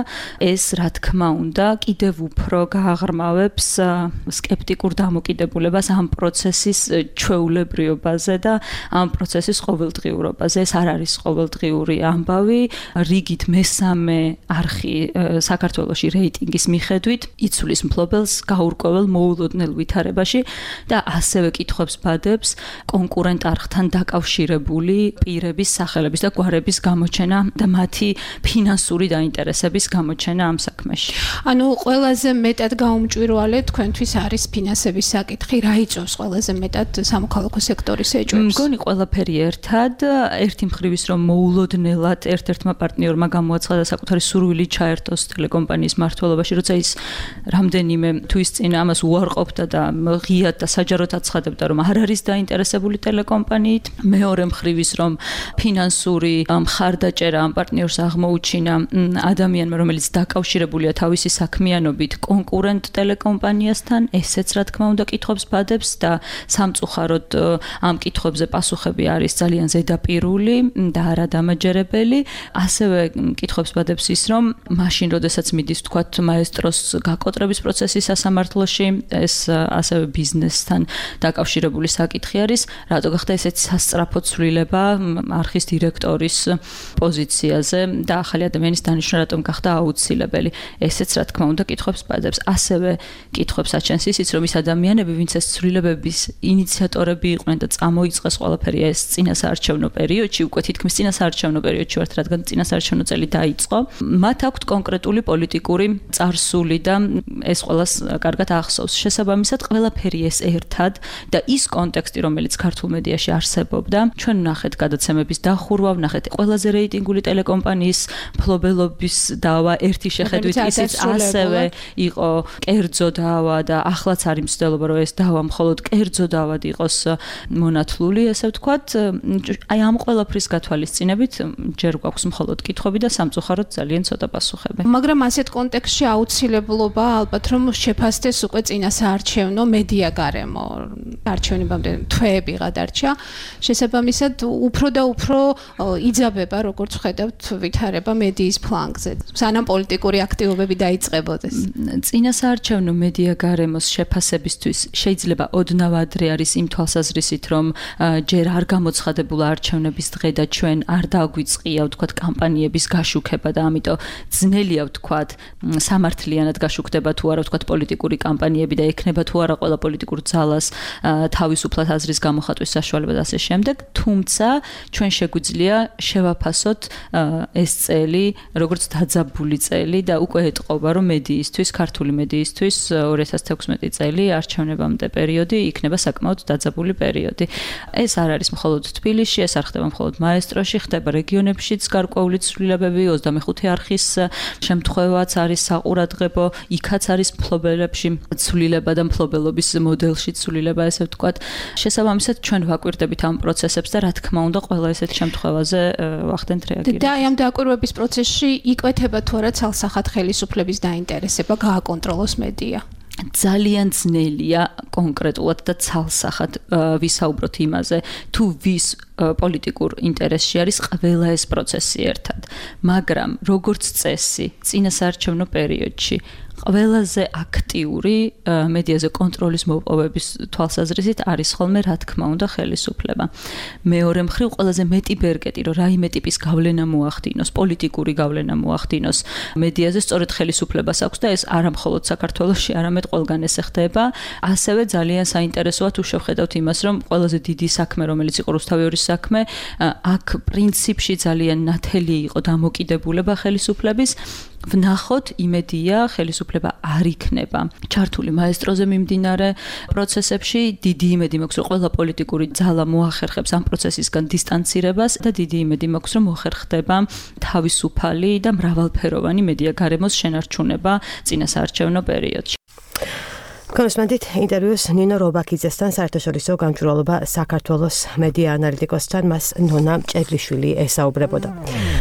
ეს რა თქმა უნდა კიდევ უფრო გააღრმავებს სკეპტიკურ დამოკიდებულებას ამ პროცესის ჩვეულებრიობაზე და ამ პროცესის ყოველდღიურობაზე. ეს არ არის ყოველდღიური ამბავი. რიგით მესამე არხი საქართველოში რეიტინგის მიხედვით იცვლის მფლობელს გაურკვეველ მოულოდნელ ვითარებაში და ასევე კითხვებს ბადებს კონკურენტ არხთან დაკავშირებული პირების სახელების და გვარების გამოჩენა და მათი ფინანსური დაინტერესების გამოჩენა ამ საქმეში. ანუ ყველაზე მეტად გაუმჭვირვალე თქვენთვის არის ფინანსების საკითხი, რა იწვევს ყველაზე მეტად სამოქალაქო სექტორის ეჭვებს? მგონი ყველაფერი ერთად, ერთი მხრივის რომ მოულოდნელად ერთ-ერთმა პარტნიორმა გამოაცხადა საკუთარი სურვილი ჩაერთოს ტელეკომპანიის მმართველობაში, როცა ის რამდენიმე თვის წინ ამას უარყოფდა და ღიად და საჯაროდ აცხადებდა, რომ არ არის დაინტერესებული ტელეკომპანიით. მეორე მხრივის რომ ფინანსური მხარდაჭერა ამ პარტნიორს აღმოუჩინა ადამიანმა, რომელიც დაკავშირებულია თავისი საქმიანობით კონკურენტ ტელეკომპანიასთან, ესეც რა თქმა უნდა კითხვებს ბადებს და სამწუხაროდ ამ კითხვებზე პასუხები არის ძალიან ზედაპირული და არადამაჯერებელი. ასევე კითხვებს ბადებს ის, რომ მაშინ, როდესაც მიდის თქვათ მაესტროს გაკოტრების პროცესის სასამართლოში, ეს ასევე ბიზნესთან დაკავშირებული საკითხი არის, რატო გახდა ესეც სასწრაფო ცვლილება არხის დირექტორის პოზიციაზე და ახალი ადამიანის დანიშვნა რატომ გახდა აუცილებელი. ესეც რა თქმა უნდა კითხვებს ბადებს. ასევე კითხვებს აჩენს ისიც, რომ ის ადამიანები, ვინც ეს ცვლილებების ინიციატორები იყვნენ და წამოიწყეს ყველაფერი ეს წინასაარჩევნო პერიოდში, უკვე თითქმის წინასაარჩევნო პერიოდში ვართ, რადგან წინასაარჩევნო წელი დაიწყო, მათ აქვთ კონკრეტული პოლიტიკური წარსული და ეს ყველას კარგად ახსოვს. შესაბამისად, ყველაფერი ეს ერთად და ის კონტექსტი, რომელიც ქართულ მედიაში არსებობდა, ჩვენ ვნახეთ გადაცემების დახურვა, ვნახეთ ყველაზე რეიტინგული ტელეკომპანიის მფლობელობის დავა ერთი შეხედვით, ისიც ასევე იყო კერძო დავა და ახლაც არის მცდელობა, რომ ეს დავა მხოლოდ კერძო დავად იყოს მონათლული, ესე ვთქვათ. აი ამ ყველაფრის გათვალისწინებით ჯერ გვაქვს მხოლოდ კითხვები და სამწუხაროდ ძალიან ცოტა პასუხები. მაგრამ ასეთ კონტექსტში აუცილებლობა ალბათ რომ შეფასდეს უკვე წინასაარჩევნო მედია გარემო. არჩევნებამდე თვეები გადარჩა. შესაბამისად, უფრო და უფრო იძაბება, როგორც ხედავთ, ვითარება მედიის ფლანგზე. სანამ პოლიტიკური აქტივობები დაიწყებოდეს. წინასაარჩევნო მედია გარემოს შეფასებისთვის შეიძლება ოდნავ ადრე არის იმ თვალსაზრისით, რომ ჯერ არ გამოცხადებულა არჩევნების დღე და ჩვენ არ დაგვიწყია, ვთქვათ, კამპანიების გაშუქება და ამიტომ ძნელია, ვთქვათ, სამართლიანად გაშუქდება თუ არა, ვთქვათ, პოლიტიკური კამპანიები და ექნება თუ არა ყველა პოლიტიკურ ძალას თავისუფლად აზრის გამოხატვის საშუალება და ასე შემდეგ. თუმცა ჩვენ შეგვიძლია შევაფასოთ ეს წელი როგორც დაძაბული წელი და უკვე ეტყობა, რომ მედიისთვის, ქართული მედიისთვის 2016 წელი არჩევნებამდე პერიოდი იქნება საკმაოდ დაძაბული პერიოდი. ეს არ არის მხოლოდ თბილისში, ეს არ ხდება მხოლოდ მაესტროში, ხდება რეგიონებშიც გარკვეული ცვლილებები, 25 არხის შემთხვევაც არის საყურადღებო, იქაც არის მფლობელებში ცვლილება და მფლობელობის მოდელში ცვლილება, ესე ვთქვათ. შესაბამისად, ჩვენ ვაკვირდებით ამ პროცესებს და რა თქმა უნდა, ყველა ესეთ შემთხვევაზე ვახდენთ რეაგირება. და ამ დაკვირვების პროცესში იკვეთება თუ არა ცალსახად ხელისუფლების დაინტერესება გააკონტროლოს მედია. ძალიან ძნელია კონკრეტულად და ცალსახად ვისაუბროთ იმაზე, თუ ვის პოლიტიკურ ინტერესში არის ყველა ეს პროცესი ერთად. მაგრამ როგორც წესი, წინასაარჩევნო პერიოდში ყველაზე აქტიური მედიაზე კონტროლის მოპოვების თვალსაზრისით არის ხოლმე რა თქმა უნდა ხელისუფლება. მეორე მხრივ ყველაზე მეტი ბერკეტი, რომ რაიმე ტიპის გავლენა მოახდინოს, პოლიტიკური გავლენა მოახდინოს მედიაზე, სწორედ ხელისუფლებას აქვს და ეს არა მხოლოდ საქართველოში, არამედ ყველგან ესე ხდება. ასევე ძალიან საინტერესოა თუ შევხედავთ იმას, რომ ყველაზე დიდი საქმე, რომელიც იყო რუსთავიორის საქმე, აქ პრინციპში ძალიან ნათელი იყო დამოკიდებულება ხელისუფლების. ვნახოთ იმედია ხელისუფლება არ იქნება ჩართული მაესტროზე მიმდინარე პროცესებში. დიდი იმედი მაქვს, რომ ყველა პოლიტიკური ძალა მოახერხებს ამ პროცესისგან დისტანცირებას და დიდი იმედი მაქვს, რომ მოხერხდება თავისუფალი და მრავალფეროვანი მედია გარემოს შენარჩუნება წინასაარჩევნო პერიოდში. კონსტანტით ინტერვიუს ნინო რობაქიძესთან საერთაშორისო გამჭვირვალობა საქართველოს მედია ანალიტიკოსთან მას ნონა ჭედლიშვილი ესაუბრებოდა.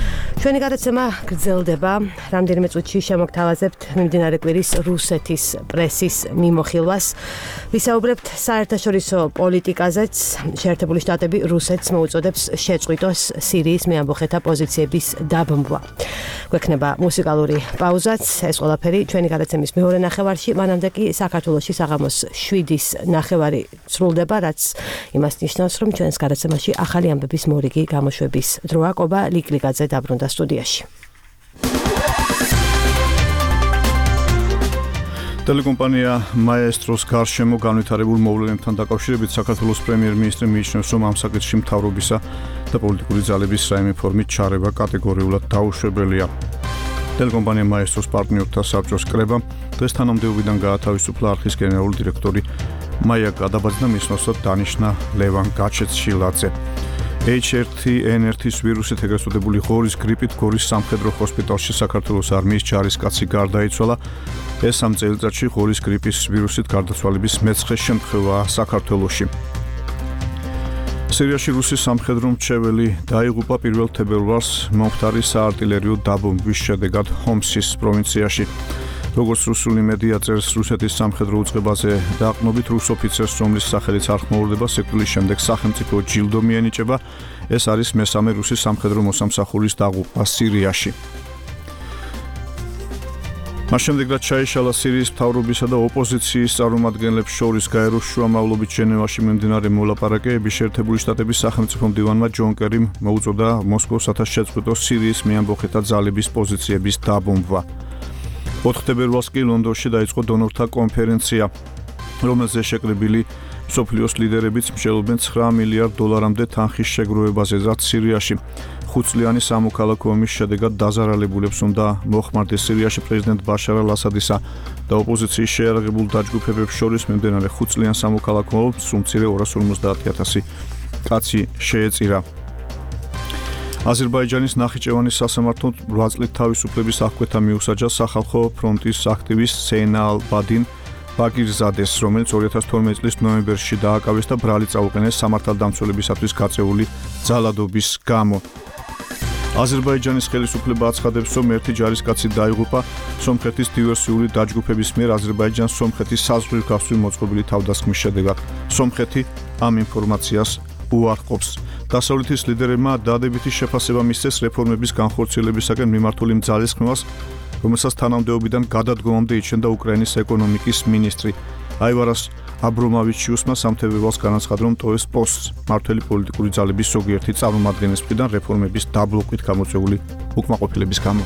ჩვენი გადაცემა გრძელდება. რამდენიმე წუთში შემოგთავაზებთ მიმდინარე კვირის რუსეთის პრესის მიმოხილვას. ვისაუბრებთ საერთაშორისო პოლიტიკაზეც. შეერთებული შტატები რუსეთს მოუწოდებს შეწყვიტოს სირიის მეამბოხეთა პოზიციების დაბომბვა. გვექნება მუსიკალური პაუზაც. ეს ყველაფერი ჩვენი გადაცემის მეორე ნახევარში, მანამდე კი საქართველოში საღამოს 7-ის ნახევარი სრულდება, რაც იმას ნიშნავს, რომ ჩვენს გადაცემაში ახალი ამბების მორიგი გამოშვების დროა. კობა ლიკლიკაძე დაბრუნდა სტუდიაში. ტელეკომპანია მაესტროს გარშემო განვითარებულ მოვლენებთან დაკავშირებით საქართველოს პრემიერ-მინისტრი მიიჩნევს, რომ ამ საკითხში მთავრობისა და პოლიტიკური ძალების რაიმე ფორმით ჩარევა კატეგორიულად დაუშვებელია. ტელეკომპანია მაესტროს პარტნიორთა საბჭოს კრება დღეს თანამდებობიდან გაათავისუფლა არხის გენერალური დირექტორი მაია გადაბაძე და მის მოსვლად დანიშნა ლევან გაჩეცშილაძე. H1N1-ის ვირუსით ეგრეთ წოდებული ღორის გრიპით გორის სამხედრო ჰოსპიტალში საქართველოს არმიის ჯარისკაცი გარდაიცვალა. ეს ამ წელიწადში ღორის გრიპის ვირუსით გარდაცვალების მეცხრე შემთხვევაა საქართველოში. სირიაში რუსის სამხედრო მრჩეველი დაიღუპა 1 თებერვალს მომხდარი საარტილერიო დაბომბვის შედეგად ჰომსის პროვინციაში. როგორც რუსული მედია წერს, რუსეთის სამხედრო უწყებაზე დაყრდნობით რუს ოფიცერს, რომლის სახელიც არ ხმაურდება, სიკვდილის შემდეგ სახელმწიფო ჯილდო მიენიჭება. ეს არის მესამე რუსის სამხედრო მოსამსახურის დაღუპვა სირიაში. მას შემდეგ რაც ჩაიშალა სირიის მთავრობისა და ოპოზიციის წარმომადგენლებს შორის გაეროს შუამავლობით ჟენევაში მიმდინარე მოლაპარაკებები, შეერთებული შტატების სახელმწიფო მდივანმა ჯონ კერიმ მოუწოდა მოსკოვსათა შეწყვიტოს სირიის მეამბოხეთა ძალების პოზიციების დაბომბვა. 4 თებერვალს კი ლონდონში დაიწყო დონორთა კონფერენცია, რომელზე შეკრებილი მსოფლიოს ლიდერებიც მსჯელობენ $9 მილიარდამდე თანხის შეგროვებაზე, რაც სირიაში 5 წლიანი სამოქალაქო ომის შედეგად დაზარალებულებს უნდა მოხმარდეს. სირიაში პრეზიდენტ ბაშარ ალ-ასადისა და ოპოზიციის შეიარაღებულ დაჯგუფებებს შორის მიმდინარე 5 წლიან სამოქალაქო ომს უმცირე 250,000 კაცი შეეწირა. აზერბაიჯანის ნახიჩევანის სასამართლომ 8 წლით თავისუფლების აღკვეთა მიუსაჯა სახალხო ფრონტის აქტივისტ სეინალბადინ ბაგირზადეს, რომელიც 2012 წლის ნოემბერში დააკავეს და ბრალი წაუყენეს სამართალდამცველებისათვის გაწეული ძალადობის გამო. აზერბაიჯანის ხელისუფლება აცხადებს, რომ ერთი ჯარისკაცი დაიღუპა სომხეთის დივერსიული დაჯგუფების მიერ აზერბაიჯან-სომხეთის საზღვრის მოწყობილი თავდასხმის შედეგად. სომხეთი ამ ინფორმაციას უარყოფს. დასავლეთის ლიდერებმა დადებითი შეფასება მისცეს რეფორმების განხორციელებისაგან მიმართული ძალისხმევას, რომელსაც თანამდებობიდან გადადგომამდე იჩენდა უკრაინის ეკონომიკის მინისტრი. აივარას აბრომოვიჩიუსმა სამთებერვალს განაცხადა, რომ ტოვეს პოსტს მმართველი პოლიტიკური ძალების ზოგიერთი წარმომადგენლის მხრიდან რეფორმების დაბლოკვით გამოწვეული უკმაყოფილების გამო.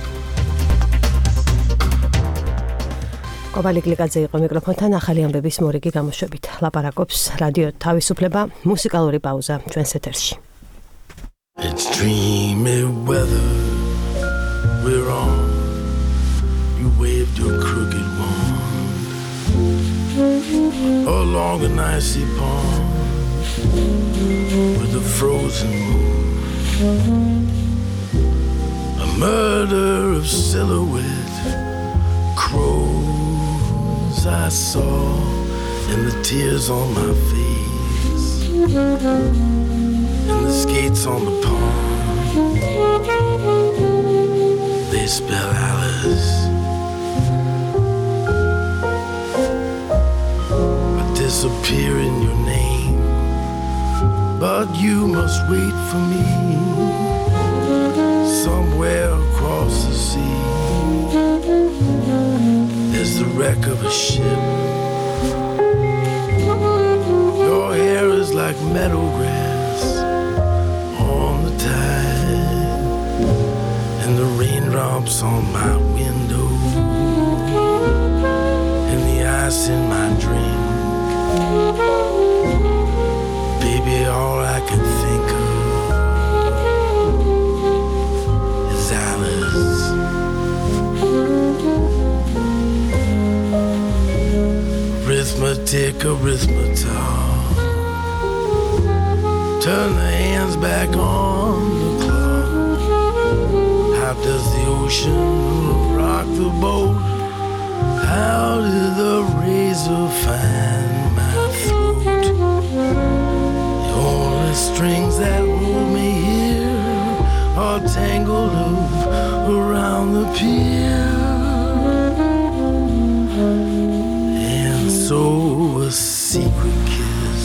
კობალიკლიკაძე იყო მიკროფონთან ახალი ამბების მორიგი გამოშვებით. ლაპარაკობს რადიო თავისუფლება, მუსიკალური პაუზა ჩვენს ეთერში. It's dreamy weather we're on. You waved your crooked wand along an icy pond with a frozen moon. A murder of silhouette crows I saw in the tears on my face, and the skates on the pond, they spell Alice. I disappear in your name, but you must wait for me somewhere across the sea. There's the wreck of a ship. Your hair is like meadow grass on the tide, and the raindrops on my window, and the ice in my drink. Baby, all I can think of is Alice. Arithmetic, arithmetic. Turn the hands back on the clock. How does the ocean rock the boat? How did the razor find my throat? The only strings that hold me here are tangled up disappear, and so a secret kiss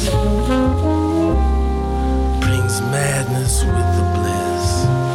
brings madness with the bliss,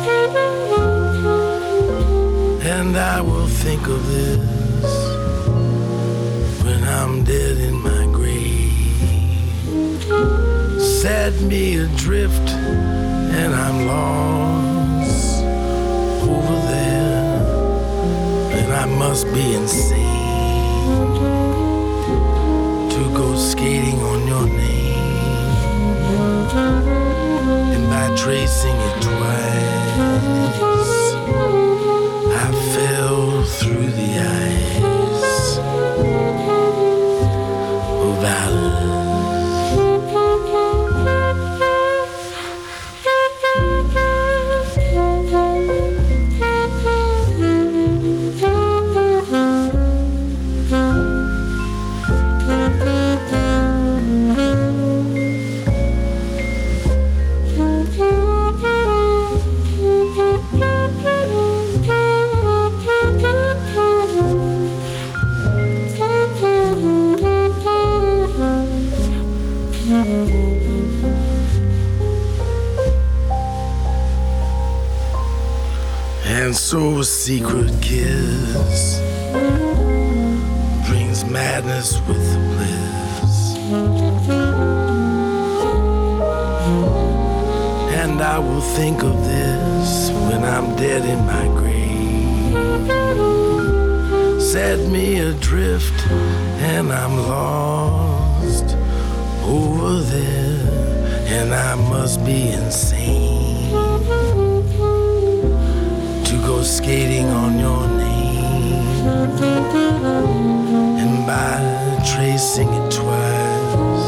and I will think of this when I'm dead in my grave. Set me adrift and I'm lost over there, and I must be insane to go skating on your name, and by tracing it twice I fell through the ice of Alice. And so a secret kiss brings madness with the bliss, and I will think of this when I'm dead in my grave. Set me adrift and I'm lost over there, and I must be insane to go skating on your name, and by tracing it twice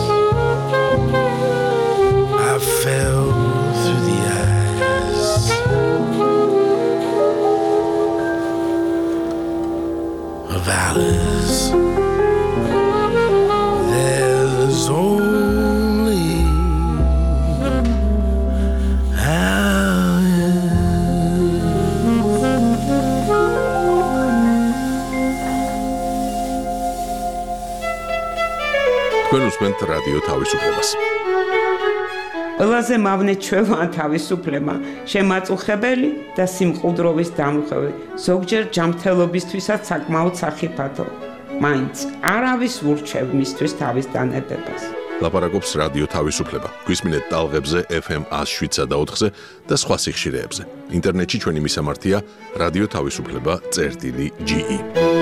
I fell through the ice of Alice. There's only თქვენ უსმენთ რადიო თავისუფლებას. ყველაზე მავნე ჩვევაა თავისუფლება, შემაწუხებელი და სიმყუდროვის დამხები, ზოგჯერ ჯანმრთელობისთვისაც საკმაოდ სახიფათო. მაინც არავის ურჩევ მისთვის თავის დანებებას. ლაპარაკობს რადიო თავისუფლება. გვისმინეთ ტალღებზე FM 107 და 4-ზე და სხვა სიხშირეებზე. ინტერნეტში ჩვენი მისამართია radiotavisupleba.ge.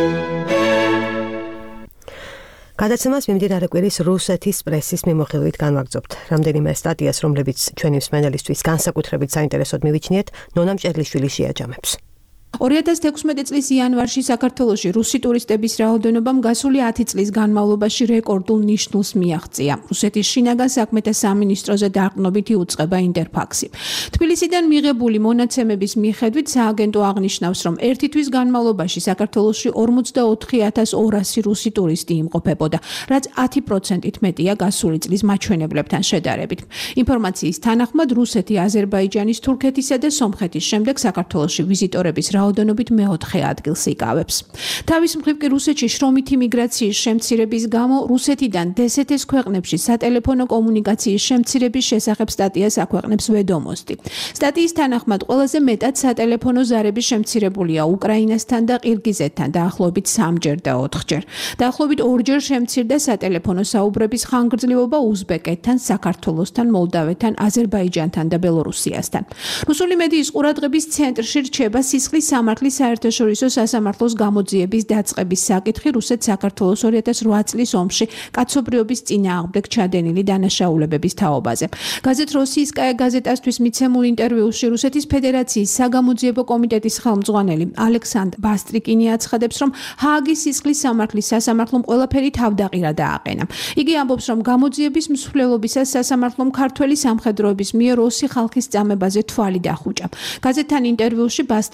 გადაცემას მიმდინარე კვირის რუსეთის პრესის მიმოხილვით განვაგრძობთ. რამდენიმე სტატიას, რომლებიც ჩვენი მსმენელისთვის განსაკუთრებით საინტერესოდ მივიჩნიეთ, ნონა მჭერლიშვილი შეაჯამებს. 2016 წლის იანვარში საქართველოში რუსი ტურისტების რაოდენობამ გასული 10 წლის განმავლობაში რეკორდულ ნიშნულს მიაღწია. რუსეთის შინაგან საქმეთა სამინისტროზე დაყრდნობითი უწყება ინტერფაქსი. თბილისიდან მიღებული მონაცემების მიხედვით სააგენტო აღნიშნავს, რომ ერთი თვის განმავლობაში საქართველოში 44200 რუსი ტურისტი იმყოფებოდა, რაც 10%-ით მეტია გასული წლის მაჩვენებლებთან შედარებით. ინფორმაციის თანახმად, რუსეთი, აზერბაიჯანის, თურქეთისა და სომხეთის შემდეგ საქართველოში ვიზიტორების რაოდენობით მეოთხე ადგილს იკავებს. თავის მხრივ კი რუსეთში შრომითი მიგრაციის შემცირების გამო რუსეთიდან DST-ს ქვეყნებში სატელეფონო კომუნიკაციის შემცირების შესახებ სტატიას აქვეყნებს ვედომოსტი. სტატიის თანახმად ყველაზე მეტად სატელეფონო ზარები შემცირებულია უკრაინასთან და ყირგიზეთთან, დაახლოებით 3-ჯერ და 4-ჯერ. დაახლოებით 2-ჯერ შემცირდა სატელეფონო საუბრების ხანგრძლივობა უზბეკეთთან, საქართველოსთან, მოლდავეთთან, აზერბაიჯანთან და ბელორუსიასთან. რუსული მედიის ყურადღების ცენტრში რჩება სისხლის სამართლის საერთაშორისო სასამართლოს გამოძიების დაწყების საკითხი რუსეთ-საქართველოს 2008 წლის ომში კაცობრიობის წინააღმდეგ ჩადენილი დანაშაულებების თაობაზე. გაზეთ როსიისკაია გაზეტასთვის მიცემულ ინტერვიუში რუსეთის ფედერაციის საგამოძიებო კომიტეტის ხელმძღვანელი ალექსანდრ ბასტრიკინი აცხადებს, რომ ჰააგის სისხლის სამართლის სასამართლომ ყველაფერი თავდაყირა დააყენა. იგი ამბობს, რომ გამოძიების მსვლელობისას სასამართლომ ქართველი სამხედროების მიერ რუსი ხალხის წამებაზე თვალი დახუჭა. გაზეთთან ინტერვიუში ბასტრიკინი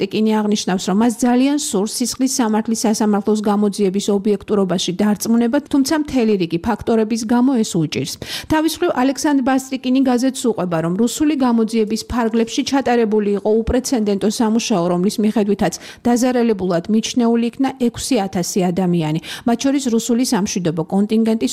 აღნიშნავს, რომ მას ძალიან სურს სისხლის სამართლის სასამართლოს გამოძიების ობიექტურობაში დარწმუნება, თუმცა მთელი რიგი ფაქტორების გამო ეს უჭირს. თავის მხრივ ალექსანდრ ბასტრიკინი გაზეთს უყვება, რომ რუსული გამოძიების ფარგლებში ჩატარებული იყო უპრეცედენტო სამუშაო, რომლის მიხედვითაც დაზარალებულად მიჩნეული იქნა 6,000 ადამიანი, მათ შორის რუსული სამშვიდობო კონტინგენტის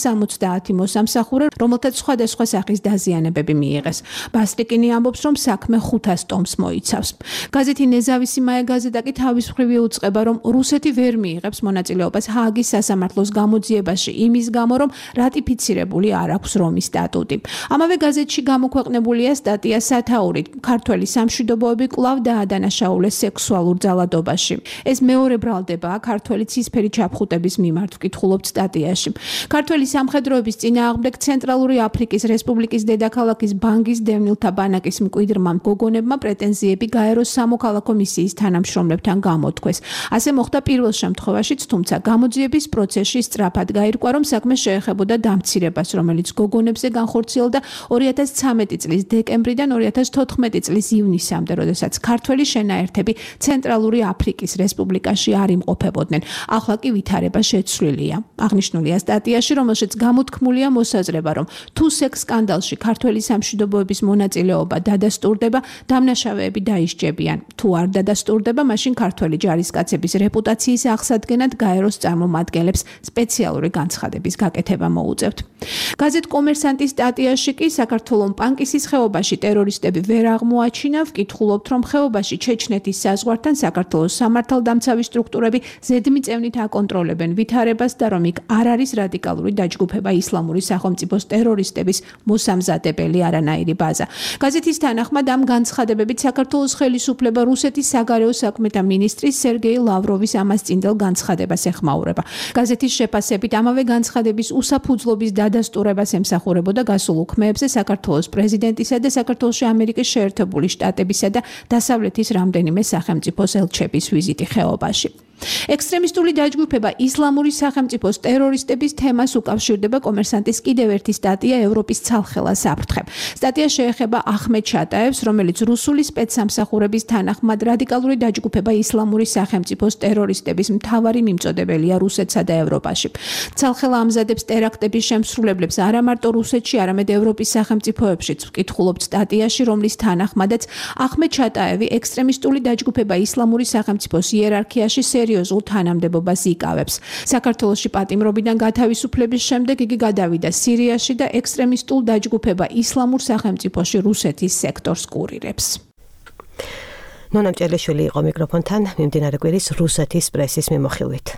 270 მოსამსახურე, რომელთაც სხვადასხვა სახის დაზიანებები მიიღეს. ბასტრიკინი ამბობს, რომ საქმე 500 ტომს მოიცავს. გაზეთი ნეზავისი მაე გაზეტა კი თავის მხრივ იუწყება, რომ რუსეთი ვერ მიიღებს მონაწილეობას ჰააგის სასამართლოს გამოძიებაში იმის გამო, რომ რატიფიცირებული არ აქვს რომის სტატუტი. ამავე გაზეთში გამოქვეყნებულია სტატია სათაურით, ქართველი სამშვიდობოები კვლავ დაადანაშაულეს სექსუალურ ძალადობაში. ეს მეორე ბრალდებაა ქართველი ცისფერი ჩაფხუტების მიმართ, ვკითხულობთ სტატიაში. ქართველი სამხედროების წინააღმდეგ ცენტრალური აფრიკის რესპუბლიკის დედაქალაქის ბანგის დევნილთა ბანაკის მკვიდრმა გოგონებმა პრეტენზიები გაეროს სამოქალაქო მისიის თანამშრომლებთან გამოთქვეს. ასე მოხდა პირველ შემთხვევაშიც, თუმცა გამოძიების პროცესში სწრაფად გაირკვა, რომ საქმე შეეხებოდა დამცირებას, რომელიც გოგონებზე განხორციელდა 2013 წლის დეკემბრიდან 2014 წლის ივნისამდე, როდესაც ქართველი შენაერთები ცენტრალური აფრიკის რესპუბლიკაში არ იმყოფებოდნენ. ახლა კი ვითარება შეცვლილია. აღნიშნულია სტატიაში, რომელშიც გამოთქმულია მოსაზრება, რომ თუ სექს სკანდალში ქართველი სამშვიდობოების მონაწილეობა დადასტურდება, დამნაშავეები დაისჯებიან. თუ არ დადასტურდება, მაშინ ქართველი ჯარისკაცების რეპუტაციის აღსადგენად გაეროს წარმომადგენლებს სპეციალური განცხადების გაკეთება მოუწევთ. გაზეთ კომერსანტის სტატიაში კი საქართველოს პანკისის ხეობაში ტერორისტები ვერ აღმოაჩინა, ვკითხულობთ, რომ ხეობაში ჩეჩნეთის საზღვართან საქართველოს სამართალდამცავი სტრუქტურები ზედმიწევნით აკონტროლებენ ვითარებას და რომ იქ არ არის რადიკალური დაჯგუფება ისლამური სახელმწიფოს ტერორისტების მოსამზადებელი არანაირი ბაზა. გაზეთის თანახმად ამ განცხადებებით საქართველოს ხელისუფლება რუსეთის საგარეო საქმეთა მინისტრის სერგეი ლავროვის ამასწინდელ განცხადებას ეხმაურება. გაზეთის შეფასებით ამავე განცხადების უსაფუძვლობის დადასტურებას ემსახურებოდა გასულ უქმეებზე საქართველოს პრეზიდენტისა და საქართველოში ამერიკის შეერთებული შტატებისა და დასავლეთის რამდენიმე სახელმწიფოს ელჩების ვიზიტი ხეობაში. ექსტრემისტული დაჯგუფება ისლამური სახელმწიფოს ტერორისტების თემას უკავშირდება კომერსანტის კიდევ ერთი სტატია ევროპის ცალხელა საფრთხე. სტატია შეეხება ახმედ ჩატაევს, რომელიც რუსული სპეცსამსახურების თანახმად რადიკალური დაჯგუფება ისლამური სახელმწიფოს ტერორისტების მთავარი მიმწოდებელია რუსეთსა და ევროპაში. ცალხელა ამზადებს ტერაქტების შემსრულებლებს არა მარტო რუსეთში, არამედ ევროპის სახელმწიფოებშიც, ვკითხულობთ სტატიაში, რომლის თანახმადაც ახმედ ჩატაევი ექსტრემისტული დაჯგუფება ისლამური სახელმწიფოს იერარქიაში სერიოზულ თანამდებობას იკავებს. საქართველოში პატიმრობიდან გათავისუფლების შემდეგ იგი გადავიდა სირიაში და ექსტრემისტულ დაჯგუფება ისლამურ სახელმწიფოში რუსეთის სექტორს კურირებს. ნონა მჭერლიშვილი იყო მიკროფონთან მიმდინარე კვირის რუსეთის პრესის მიმოხილვით.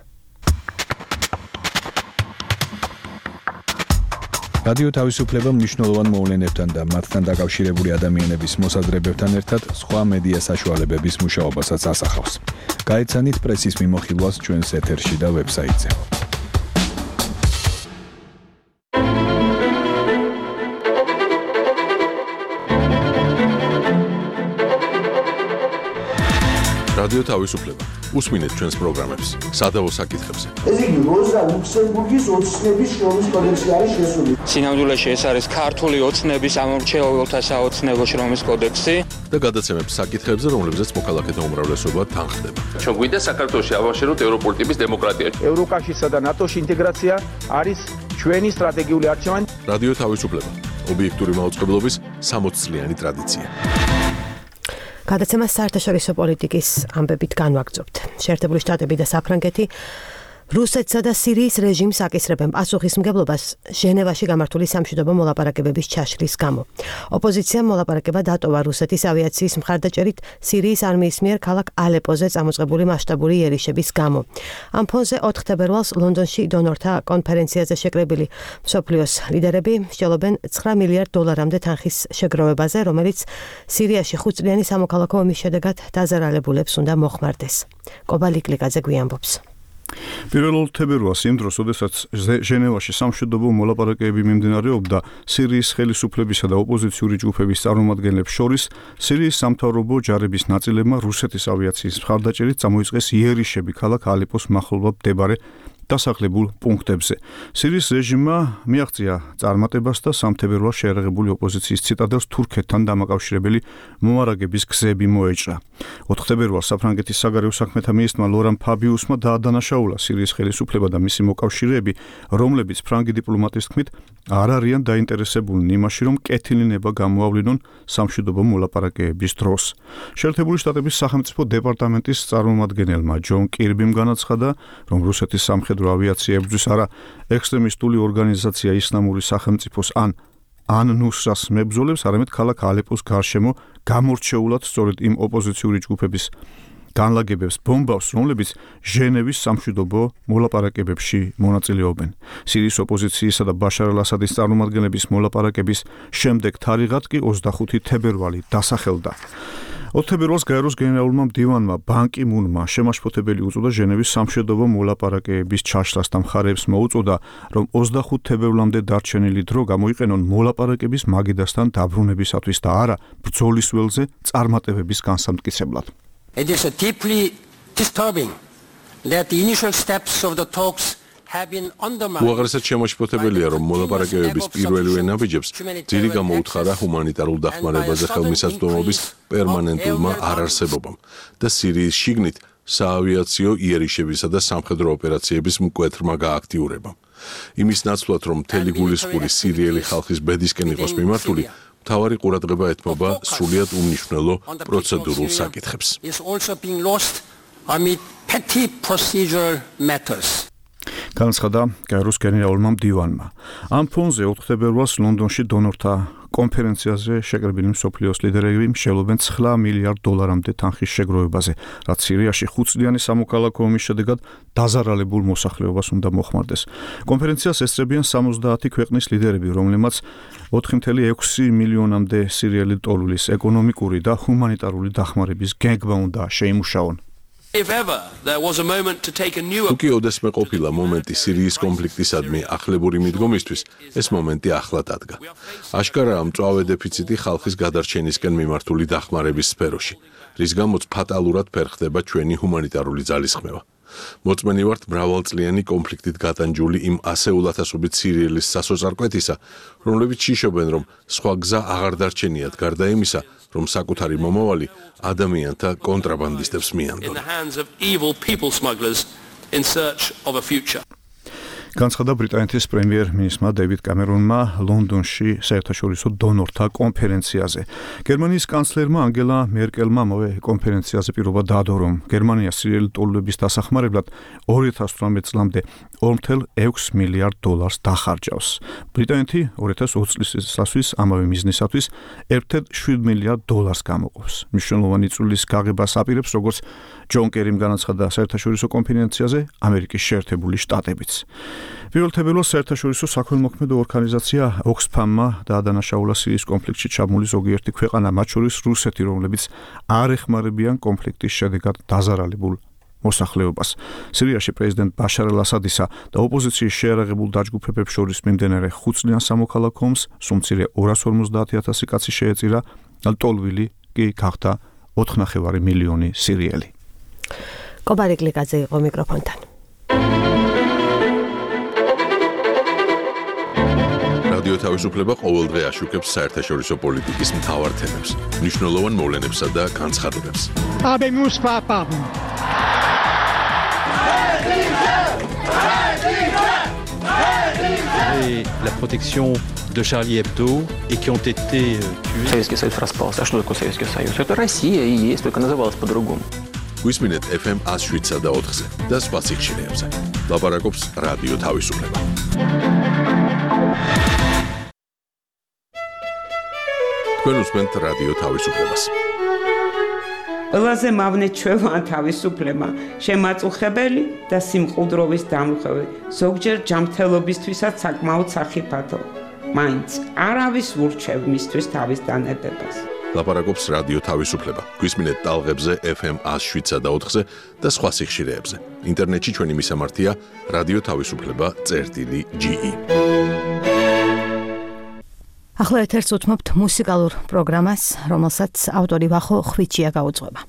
რადიო თავისუფლება მნიშვნელოვან მოვლენებთან და მათთან დაკავშირებული ადამიანების მოსაზრებებთან ერთად სხვა მედია საშუალებების მუშაობასაც ასახავს. გაეცანით პრესის მიმოხილვას ჩვენს ეთერში და ვებსაიტზე. რადიო თავისუფლება. უსმინეთ ჩვენს პროგრამებს სადავო საკითხებზე. ეს იგი როზა ლუქსემბურგის ოცნების შრომის კოდექსი არის შესული. სინამდვილეში ეს არის ქართული ოცნების ამორჩეულთა საოცნებო შრომის კოდექსი და გადაცემებს საკითხებზე, რომლებზეც მოქალაქეთა უმრავლესობა თანხდება. ჩვენ გვინდა საქართველოში ავაშენოთ ევროპული ტიპის დემოკრატია. ევროკავშირსა და ნატოში ინტეგრაცია არის ჩვენი სტრატეგიული არჩევანი. რადიო თავისუფლება. ობიექტური მაუწყებლობის 60 წლიანი ტრადიცია. გადაცემას საერთაშორისო პოლიტიკის ამბებით განვაგრძობთ. შეერთებული შტატები და საფრანგეთი რუსეთსა და სირიის რეჟიმს აკისრებენ პასუხისმგებლობას ჟენევაში გამართული სამშვიდობო მოლაპარაკებების ჩაშლის გამო. ოპოზიციამ მოლაპარაკება დატოვა რუსეთის ავიაციის მხარდაჭერით სირიის არმიის მიერ ქალაქ ალეპოზე წამოწყებული მასშტაბური იერიშების გამო. ამ ფონზე 4 თებერვალს ლონდონში დონორთა კონფერენციაზე შეკრებილი მსოფლიოს ლიდერები მსჯელობენ $9 მილიარდამდე თანხის შეგროვებაზე, რომელიც სირიაში 5 წლიანი სამოქალაქო ომის შედეგად დაზარალებულებს უნდა მოხმარდეს. კობა ლიკლიკაძე გვიამბობს. 1 თებერვალს იმ დროს, როდესაც ჟენევაში სამშვიდობო მოლაპარაკებები მიმდინარეობდა სირიის ხელისუფლებისა და ოპოზიციური ჯგუფების წარმომადგენლებს შორის, სირიის სამთავრობო ჯარების ნაწილებმა რუსეთის ავიაციის მხარდაჭერით წამოიწყეს იერიშები ქალაქ ალეპოს მახლობლად მდებარე დასახლებულ პუნქტებზე. სირიის რეჟიმმა მიაღწია წარმატებას და 3 თებერვალს შეერაღებული ოპოზიციის ციტადელს თურქეთთან დამაკავშირებელი მომარაგების გზები მოეჭრა. 4 თებერვალს საფრანგეთის საგარეო საქმეთა მინისტრმა ლორან ფაბიუსმა დაადანაშაულა სირიის ხელისუფლება და მისი მოკავშირეები, რომლებიც ფრანგი დიპლომატის თქმით არ არიან დაინტერესებულნი იმაში, რომ კეთილი ნება გამოავლინონ სამშვიდობო მოლაპარაკებების დროს. შეერთებული შტატების სახელმწიფო დეპარტამენტის წარმომადგენელმა ჯონ კირბიმ განაცხადა, რომ რუსეთის სამხედრო ავიაცია ებრძვის არა ექსტრემისტული ორგანიზაცია ისლამური სახელმწიფოს ან ნუსრას მებრძოლებს, არამედ ქალაქ ალეპოს გარშემო გამორჩეულად სწორედ იმ ოპოზიციური ჯგუფების განლაგებებს ბომბავს, რომლებიც ჟენევის სამშვიდობო მოლაპარაკებებში მონაწილეობენ. სირიის ოპოზიციისა და ბაშარ ალ-ასადის წარმომადგენლების მოლაპარაკების შემდეგ თარიღად კი 25 თებერვალი დასახელდა. 4 თებერვალს გაეროს გენერალურმა მდივანმა ბან კი მუნმა შემაშფოთებელი უწოდა ჟენევის სამშვიდობო მოლაპარაკებების ჩაშლას და მხარეებს მოუწოდა, რომ 25 თებერვლამდე დარჩენილი დრო გამოიყენონ მოლაპარაკების მაგიდასთან დაბრუნებისათვის და არა ბრძოლის ველზე წარმატებების განსამტკიცებლად. It is deeply disturbing that the initial steps of the talks have been undermined. უაღრესად შემაშფოთებელია, რომ მოლაპარაკებების პირველივე ნაბიჯებს ძირი გამოუთხარა ჰუმანიტარულ დახმარებაზე ხელმისაწვდომობის პერმანენტულმა არარსებობამ და სირიის შიგნით საავიაციო იერიშებისა და სამხედრო ოპერაციების მკვეთრმა გააქტიურებამ. იმის ნაცვლად, რომ მთელი გულისხმული სირიელი ხალხის ბედისკენ იყოს მიმართული, მთავარი ყურადღება ეთმობა სრულიად უმნიშვნელო პროცედურულ საკითხებს. განაცხადა გაეროს გენერალურმა მდივანმა. ამ ფონზე 4 თებერვალს ლონდონში დონორთა კონფერენციაზე შეკრებილი მსოფლიოს ლიდერები მსჯელობენ $9 მილიარდამდე თანხის შეგროვებაზე, რაც სირიაში 5 წლიანი სამოქალაქო ომის შედეგად დაზარალებულ მოსახლეობას უნდა მოხმარდეს. კონფერენციას ესწრებიან 70 ქვეყნის ლიდერები, რომლებმაც 4.6 მილიონამდე სირიელი ტოლულის ეკონომიკური და ჰუმანიტარული დახმარების გეგმა უნდა შეიმუშაონ. Თუკი ოდესმე ყოფილა მომენტი სირიის კონფლიქტისადმი ახლებური მიდგომისთვის, ეს მომენტი ახლა დადგა. აშკარაა მწვავე დეფიციტი ხალხის გადარჩენისკენ მიმართული დახმარების სფეროში, რის გამოც ფატალურად ფერხდება ჩვენი ჰუმანიტარული ძალისხმევა. მოწმენი ვართ მრავალწლიანი კონფლიქტით გატანჯული იმ ასეულათასობით სირიელის სასოწარკვეთისა, რომლებიც შიშობენ, რომ სხვა გზა აღარ დარჩენიათ გარდა იმისა, რომ საკუთარი მომავალი ადამიანთა კონტრაბანდისტებს მიანდონ. განცხადა ბრიტანეთის პრემიერ-მინისტრმა დეივიდ კამერონმა ლონდონში საერთაშორისო დონორთა კონფერენციაზე. გერმანიის კანცლერმა ანგელა მერკელმა ამავე კონფერენციაზე პირობა დადო, რომ გერმანია სირიელი ტოლების დასახმარებლად 2018 წლამდე $2.6 მილიარდ დახარჯავს. ბრიტანეთი 2020 წლისთვის ამავე მიზნისათვის $1.7 მილიარდ გამოყოფს. მნიშვნელოვანი წვლის გაღებას აპირებს, როგორც ჯონ კერიმ განაცხადა საერთაშორისო კონფერენციაზე ამერიკის შეერთებული შტატებიც. 1 თებერვალს საერთაშორისო საქველმოქმედო ორგანიზაცია ოქსფამ-მა დაადანაშაულა სირიის კონფლიქტში ჩაბმული ზოგიერთი ქვეყანა, მათ შორის რუსეთი, რომლებიც არ ეხმარებიან კონფლიქტის შედეგად დაზარალებულ მოსახლეობას. სირიაში პრეზიდენტ ბაშარ ალ-ასადისა და ოპოზიციის შეერაღებულ დაჯგუფებებს შორის მიმდინარე 5 წლიან სამოქალაქო ომს სულ მცირე 250,000 კაცი შეეწირა, ტოლვილი კი გახდა 4,5 მილიონი სირიელი. კობარი გლიკაძე იყო მიკროფონთან. რადიო თავისუფლება ყოველდღე აშუქებს საერთაშორისო პოლიტიკის მთავარ თემებს, მნიშვნელოვან მოვლენებსა და განცხადებებს. La protection de Charlie Hebdo et qui ont été tués. Советский Союз распался. А что такое Советский Союз? Это Россия и есть, только называлась по-другому. გვისმინეთ FM 107 და 4-ზე და სხვა სიხშირეებზე. ლაპარაკობს რადიო თავისუფლება. თქვენ უსმენთ რადიო თავისუფლებას. ყველაზე მავნე ჩვევა თავისუფლება, შემაწუხებელი და სიმყუდროვის დამუხებელი, ზოგჯერ ჯანმრთელობისთვისაც საკმაოდ სახიფათო. მაინც არავის ურჩევ მისთვის თავის დანებებას. ლაპარაკობს რადიო თავისუფლება. გვისმინეთ ტალღებზე FM 107 და 4-ზე და სხვა სიხშირეებზე. ინტერნეტში ჩვენი მისამართია რადიო თავისუფლება.ge. ახლა ეთერს უთმობთ მუსიკალურ პროგრამას, რომელსაც ავტორი ვახო ხვიჩია გაუძღვება.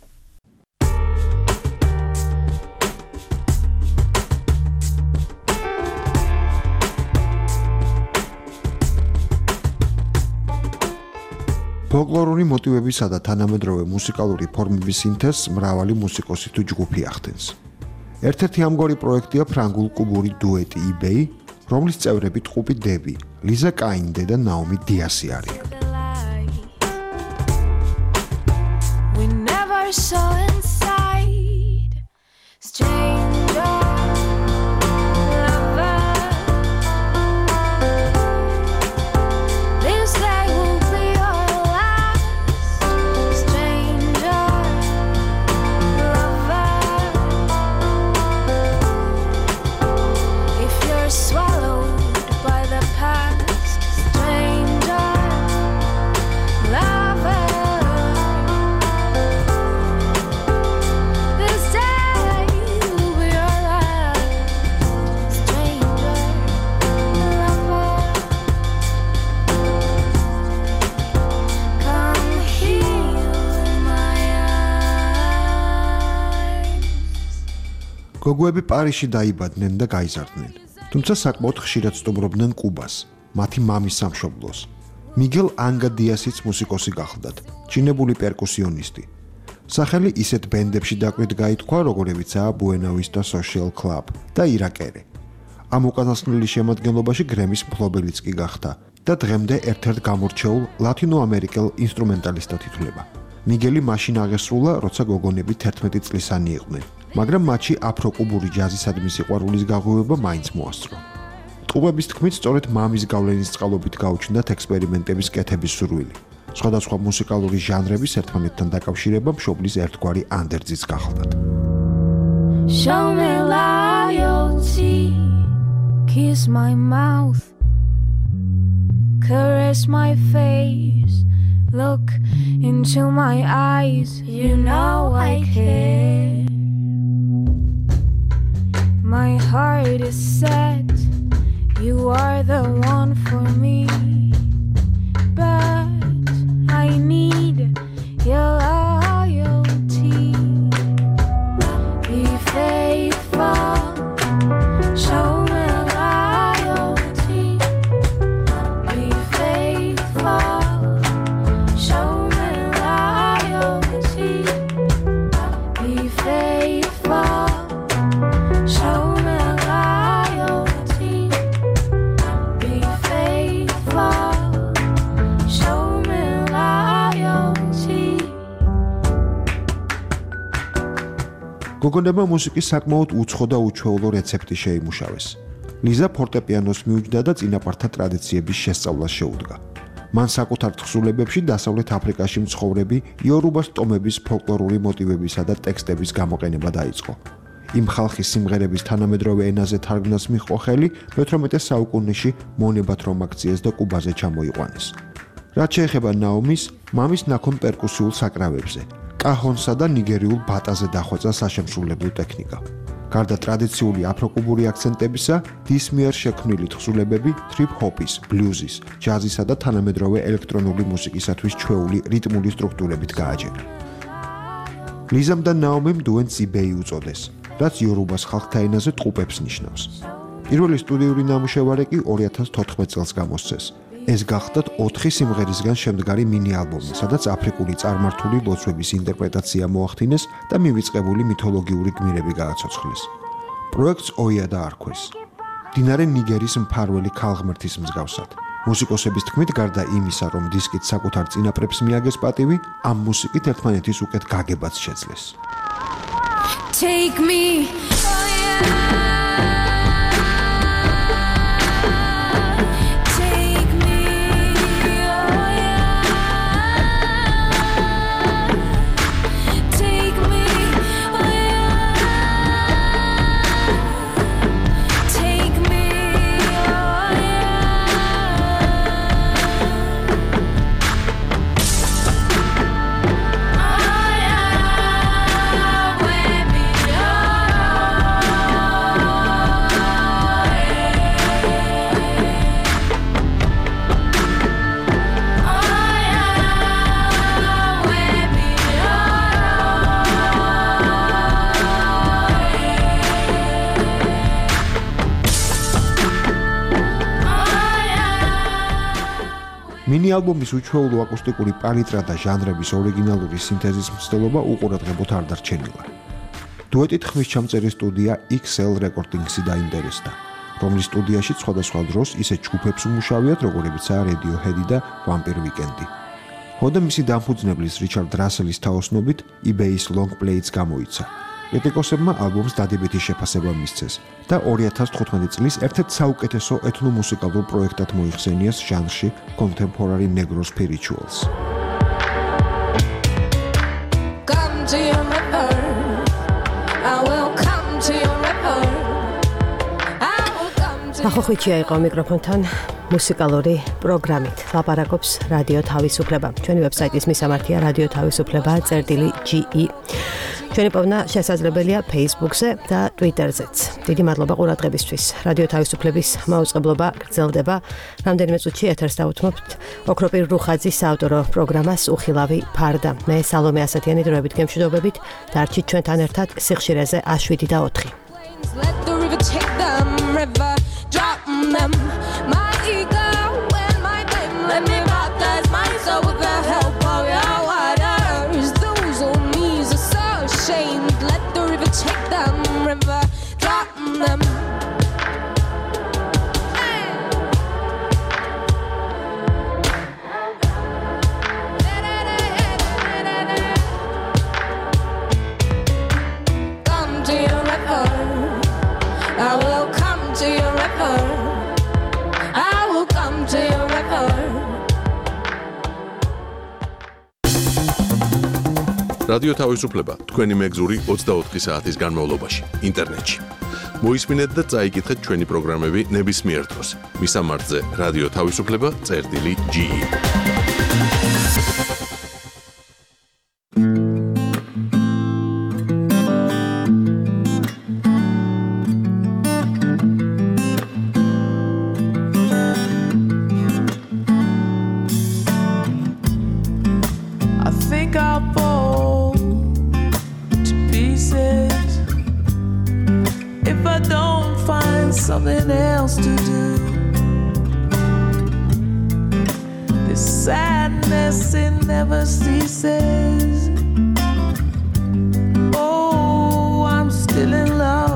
ფოლკლორული მოტივებისა და თანამედროვე მუსიკალური ფორმების სინთეზს მრავალი მუსიკოსი თუ ჯგუფი ახდენს. ერთ-ერთი ამგვარი პროექტია ფრანგულ-კუბური დუეტი eBay, რომლის წევრები ტყუპი დები, ლიზა კაინდე და ნაომი დიასი არიან. გოგოები პარიზში დაიბადნენ და გაიზარდნენ, თუმცა საკმაოდ ხშირად სტუმრობდნენ კუბას, მათი მამის სამშობლოს. მიგელ ანგა დიასიც მუსიკოსი გახლდათ, ჩინებული პერკუსიონისტი. სახელი ისეთ ბენდებში დაკვირთ გაითქვა, როგორებიცაა Buena Vista Social Club და ირაკერე. ამ უკანასკნელი შემადგენლობაში გრემის მფლობელიც კი გახდა და დღემდე ერთ-ერთ გამორჩეულ ლათინოამერიკელ ინსტრუმენტალისტად ითვლება. მიგელი მაშინ აღესრულა, როცა გოგონები 11 წლისანი იყვნენ. მაგრამ მათში აფრო-კუბური ჯაზისადმი სიყვარულის გაღვივება მაინც მოასწრო. ტყუპების თქმით, სწორედ მამის გავლენის წყალობით გაუჩნდათ ექსპერიმენტების კეთების სურვილი. სხვადასხვა მუსიკალური ჟანრების ერთმანეთთან დაკავშირება მშობლის ერთგვარი ანდერძიც გახლდათ. Show me loyalty, kiss my mouth, caress my face, look into my eyes, you know I care. My heart is set, you are the one for me, but I need your loyalty. Be faithful, show me loyalty. Be faithful, show me loyalty. Be faithful. Show me loyalty, be faithful, show me loyalty. გოგონებმა მუსიკის საკმაოდ უცხო და უჩვეულო რეცეპტი შეიმუშავეს. ლიზა ფორტეპიანოს მიუჯდა და წინაპართა ტრადიციების შესწავლას შეუდგა. მან საკუთარ თხზულებებში დასავლეთ აფრიკაში მცხოვრები იორუბას ტომების ფოლკლორული მოტივებისა და ტექსტების გამოყენება დაიწყო. იმ ხალხის სიმღერების თანამედროვე ენაზე თარგმნას მიჰყო ხელი 18 საუკუნეში მონებათ რომ აქციეს და კუბაზე ჩამოიყვანეს. რაც შეეხება ნაომის, მამის ნაქონ პერკუსიულ საკრავებზე, კაჰონსა და ნიგერიულ ბატაზე დახვეწა საშემსრულებლო ტექნიკა. გარდა ტრადიციული აფრო-კუბური აქცენტებისა, დის მიერ შექმნილი თხზულებები თრიპ-ჰოპის, ბლუზის, ჯაზისა და თანამედროვე ელექტრონული მუსიკისათვის ჩვეული რიტმული სტრუქტურებით გააჯერა. ლიზამ და ნაომიმ დუეტს eBay უწოდეს, რაც იორუბას ხალხთა ენაზე ტყუპებს ნიშნავს. პირველი სტუდიური ნამუშევარი კი 2014 წელს გამოსცეს. ეს გახდათ 4 სიმღერისგან შემდგარი მინი-ალბომი, სადაც აფრიკული წარმართული ლოცვების ინტერპრეტაცია მოახდინეს და მივიწყებული მითოლოგიური გმირები გააცოცხლეს. პროექტს ოია დაარქვეს. დინარე ნიგერის მფარველი ქალღმერთის მსგავსად. მუსიკოსების თქმით, გარდა იმისა, რომ დისკით საკუთარ წინაპრებს მიაგეს პატივი, ამ მუსიკით ერთმანეთის უკეთ გაგებაც შეძლეს. Take me, oh yeah. ალბომის უჩვეულო აკუსტიკური პალიტრა და ჟანრების ორიგინალური სინთეზის მცდელობა უყურადღებოდ არ დარჩენილა. დუეტით ხმის ჩამწერი სტუდია XL Recordings-ი დაინტერესდა, რომლის სტუდიაში სხვადასხვა დროს ისე ჯგუფებს უმუშავიათ, როგორებიცაა Radiohead და Vampire Weekend. ხოდა მისი დამფუძნებლის რიჩარდ რასელის თაოსნობით eBay-ის long play-ს გამოიცა. კრიტიკოსებმა ალბომს დადებითი შეფასება მისცეს და 2015 წლის ერთ-ერთ საუკეთესო ეთნომუსიკალურ პროექტად მოიხსენიეს ჟანრში contemporary negro spirituals. ახოხიჩია იყო მიკროფონთან მუსიკალური პროგრამით. ლაპარაკობს რადიო თავისუფლება. ჩვენი ვებსაიტის მისამართია რადიო თავისუფლება.ge. ჩვენი პოვნა შესაძლებელია Facebook-ზე და Twitter-ზეც. დიდი მადლობა ყურადღებისთვის. რადიო თავისუფლების მაუწყებლობა გრძელდება. რამდენიმე წუთში ეთერს დავუთმობთ ოქროპირ რუხაძის საავტორო პროგრამას უხილავი ფარდა. მე სალომე ასათიანი დროებით გემშვიდობებით. დარჩით ჩვენთან ერთად სიხშირეზე A7 და 4. Let the river take them, river drop them. My ego and my blame. Let me baptize my soul with the help of your waters. Those on knees are so ashamed. Let the river take them, river drop them. Come to your river. I will come to your river. I will come to your river. რადიო თავისუფლება თქვენი მეგზური 24 საათის განმავლობაში ინტერნეტში. მოისმინეთ და წაიკითხეთ ჩვენი პროგრამები ნებისმიერ დროს. მისამართზე რადიო თავისუფლება.ge. I think I'll fall to pieces if I don't find something else to do. This sadness, it never ceases. Oh, I'm still in love.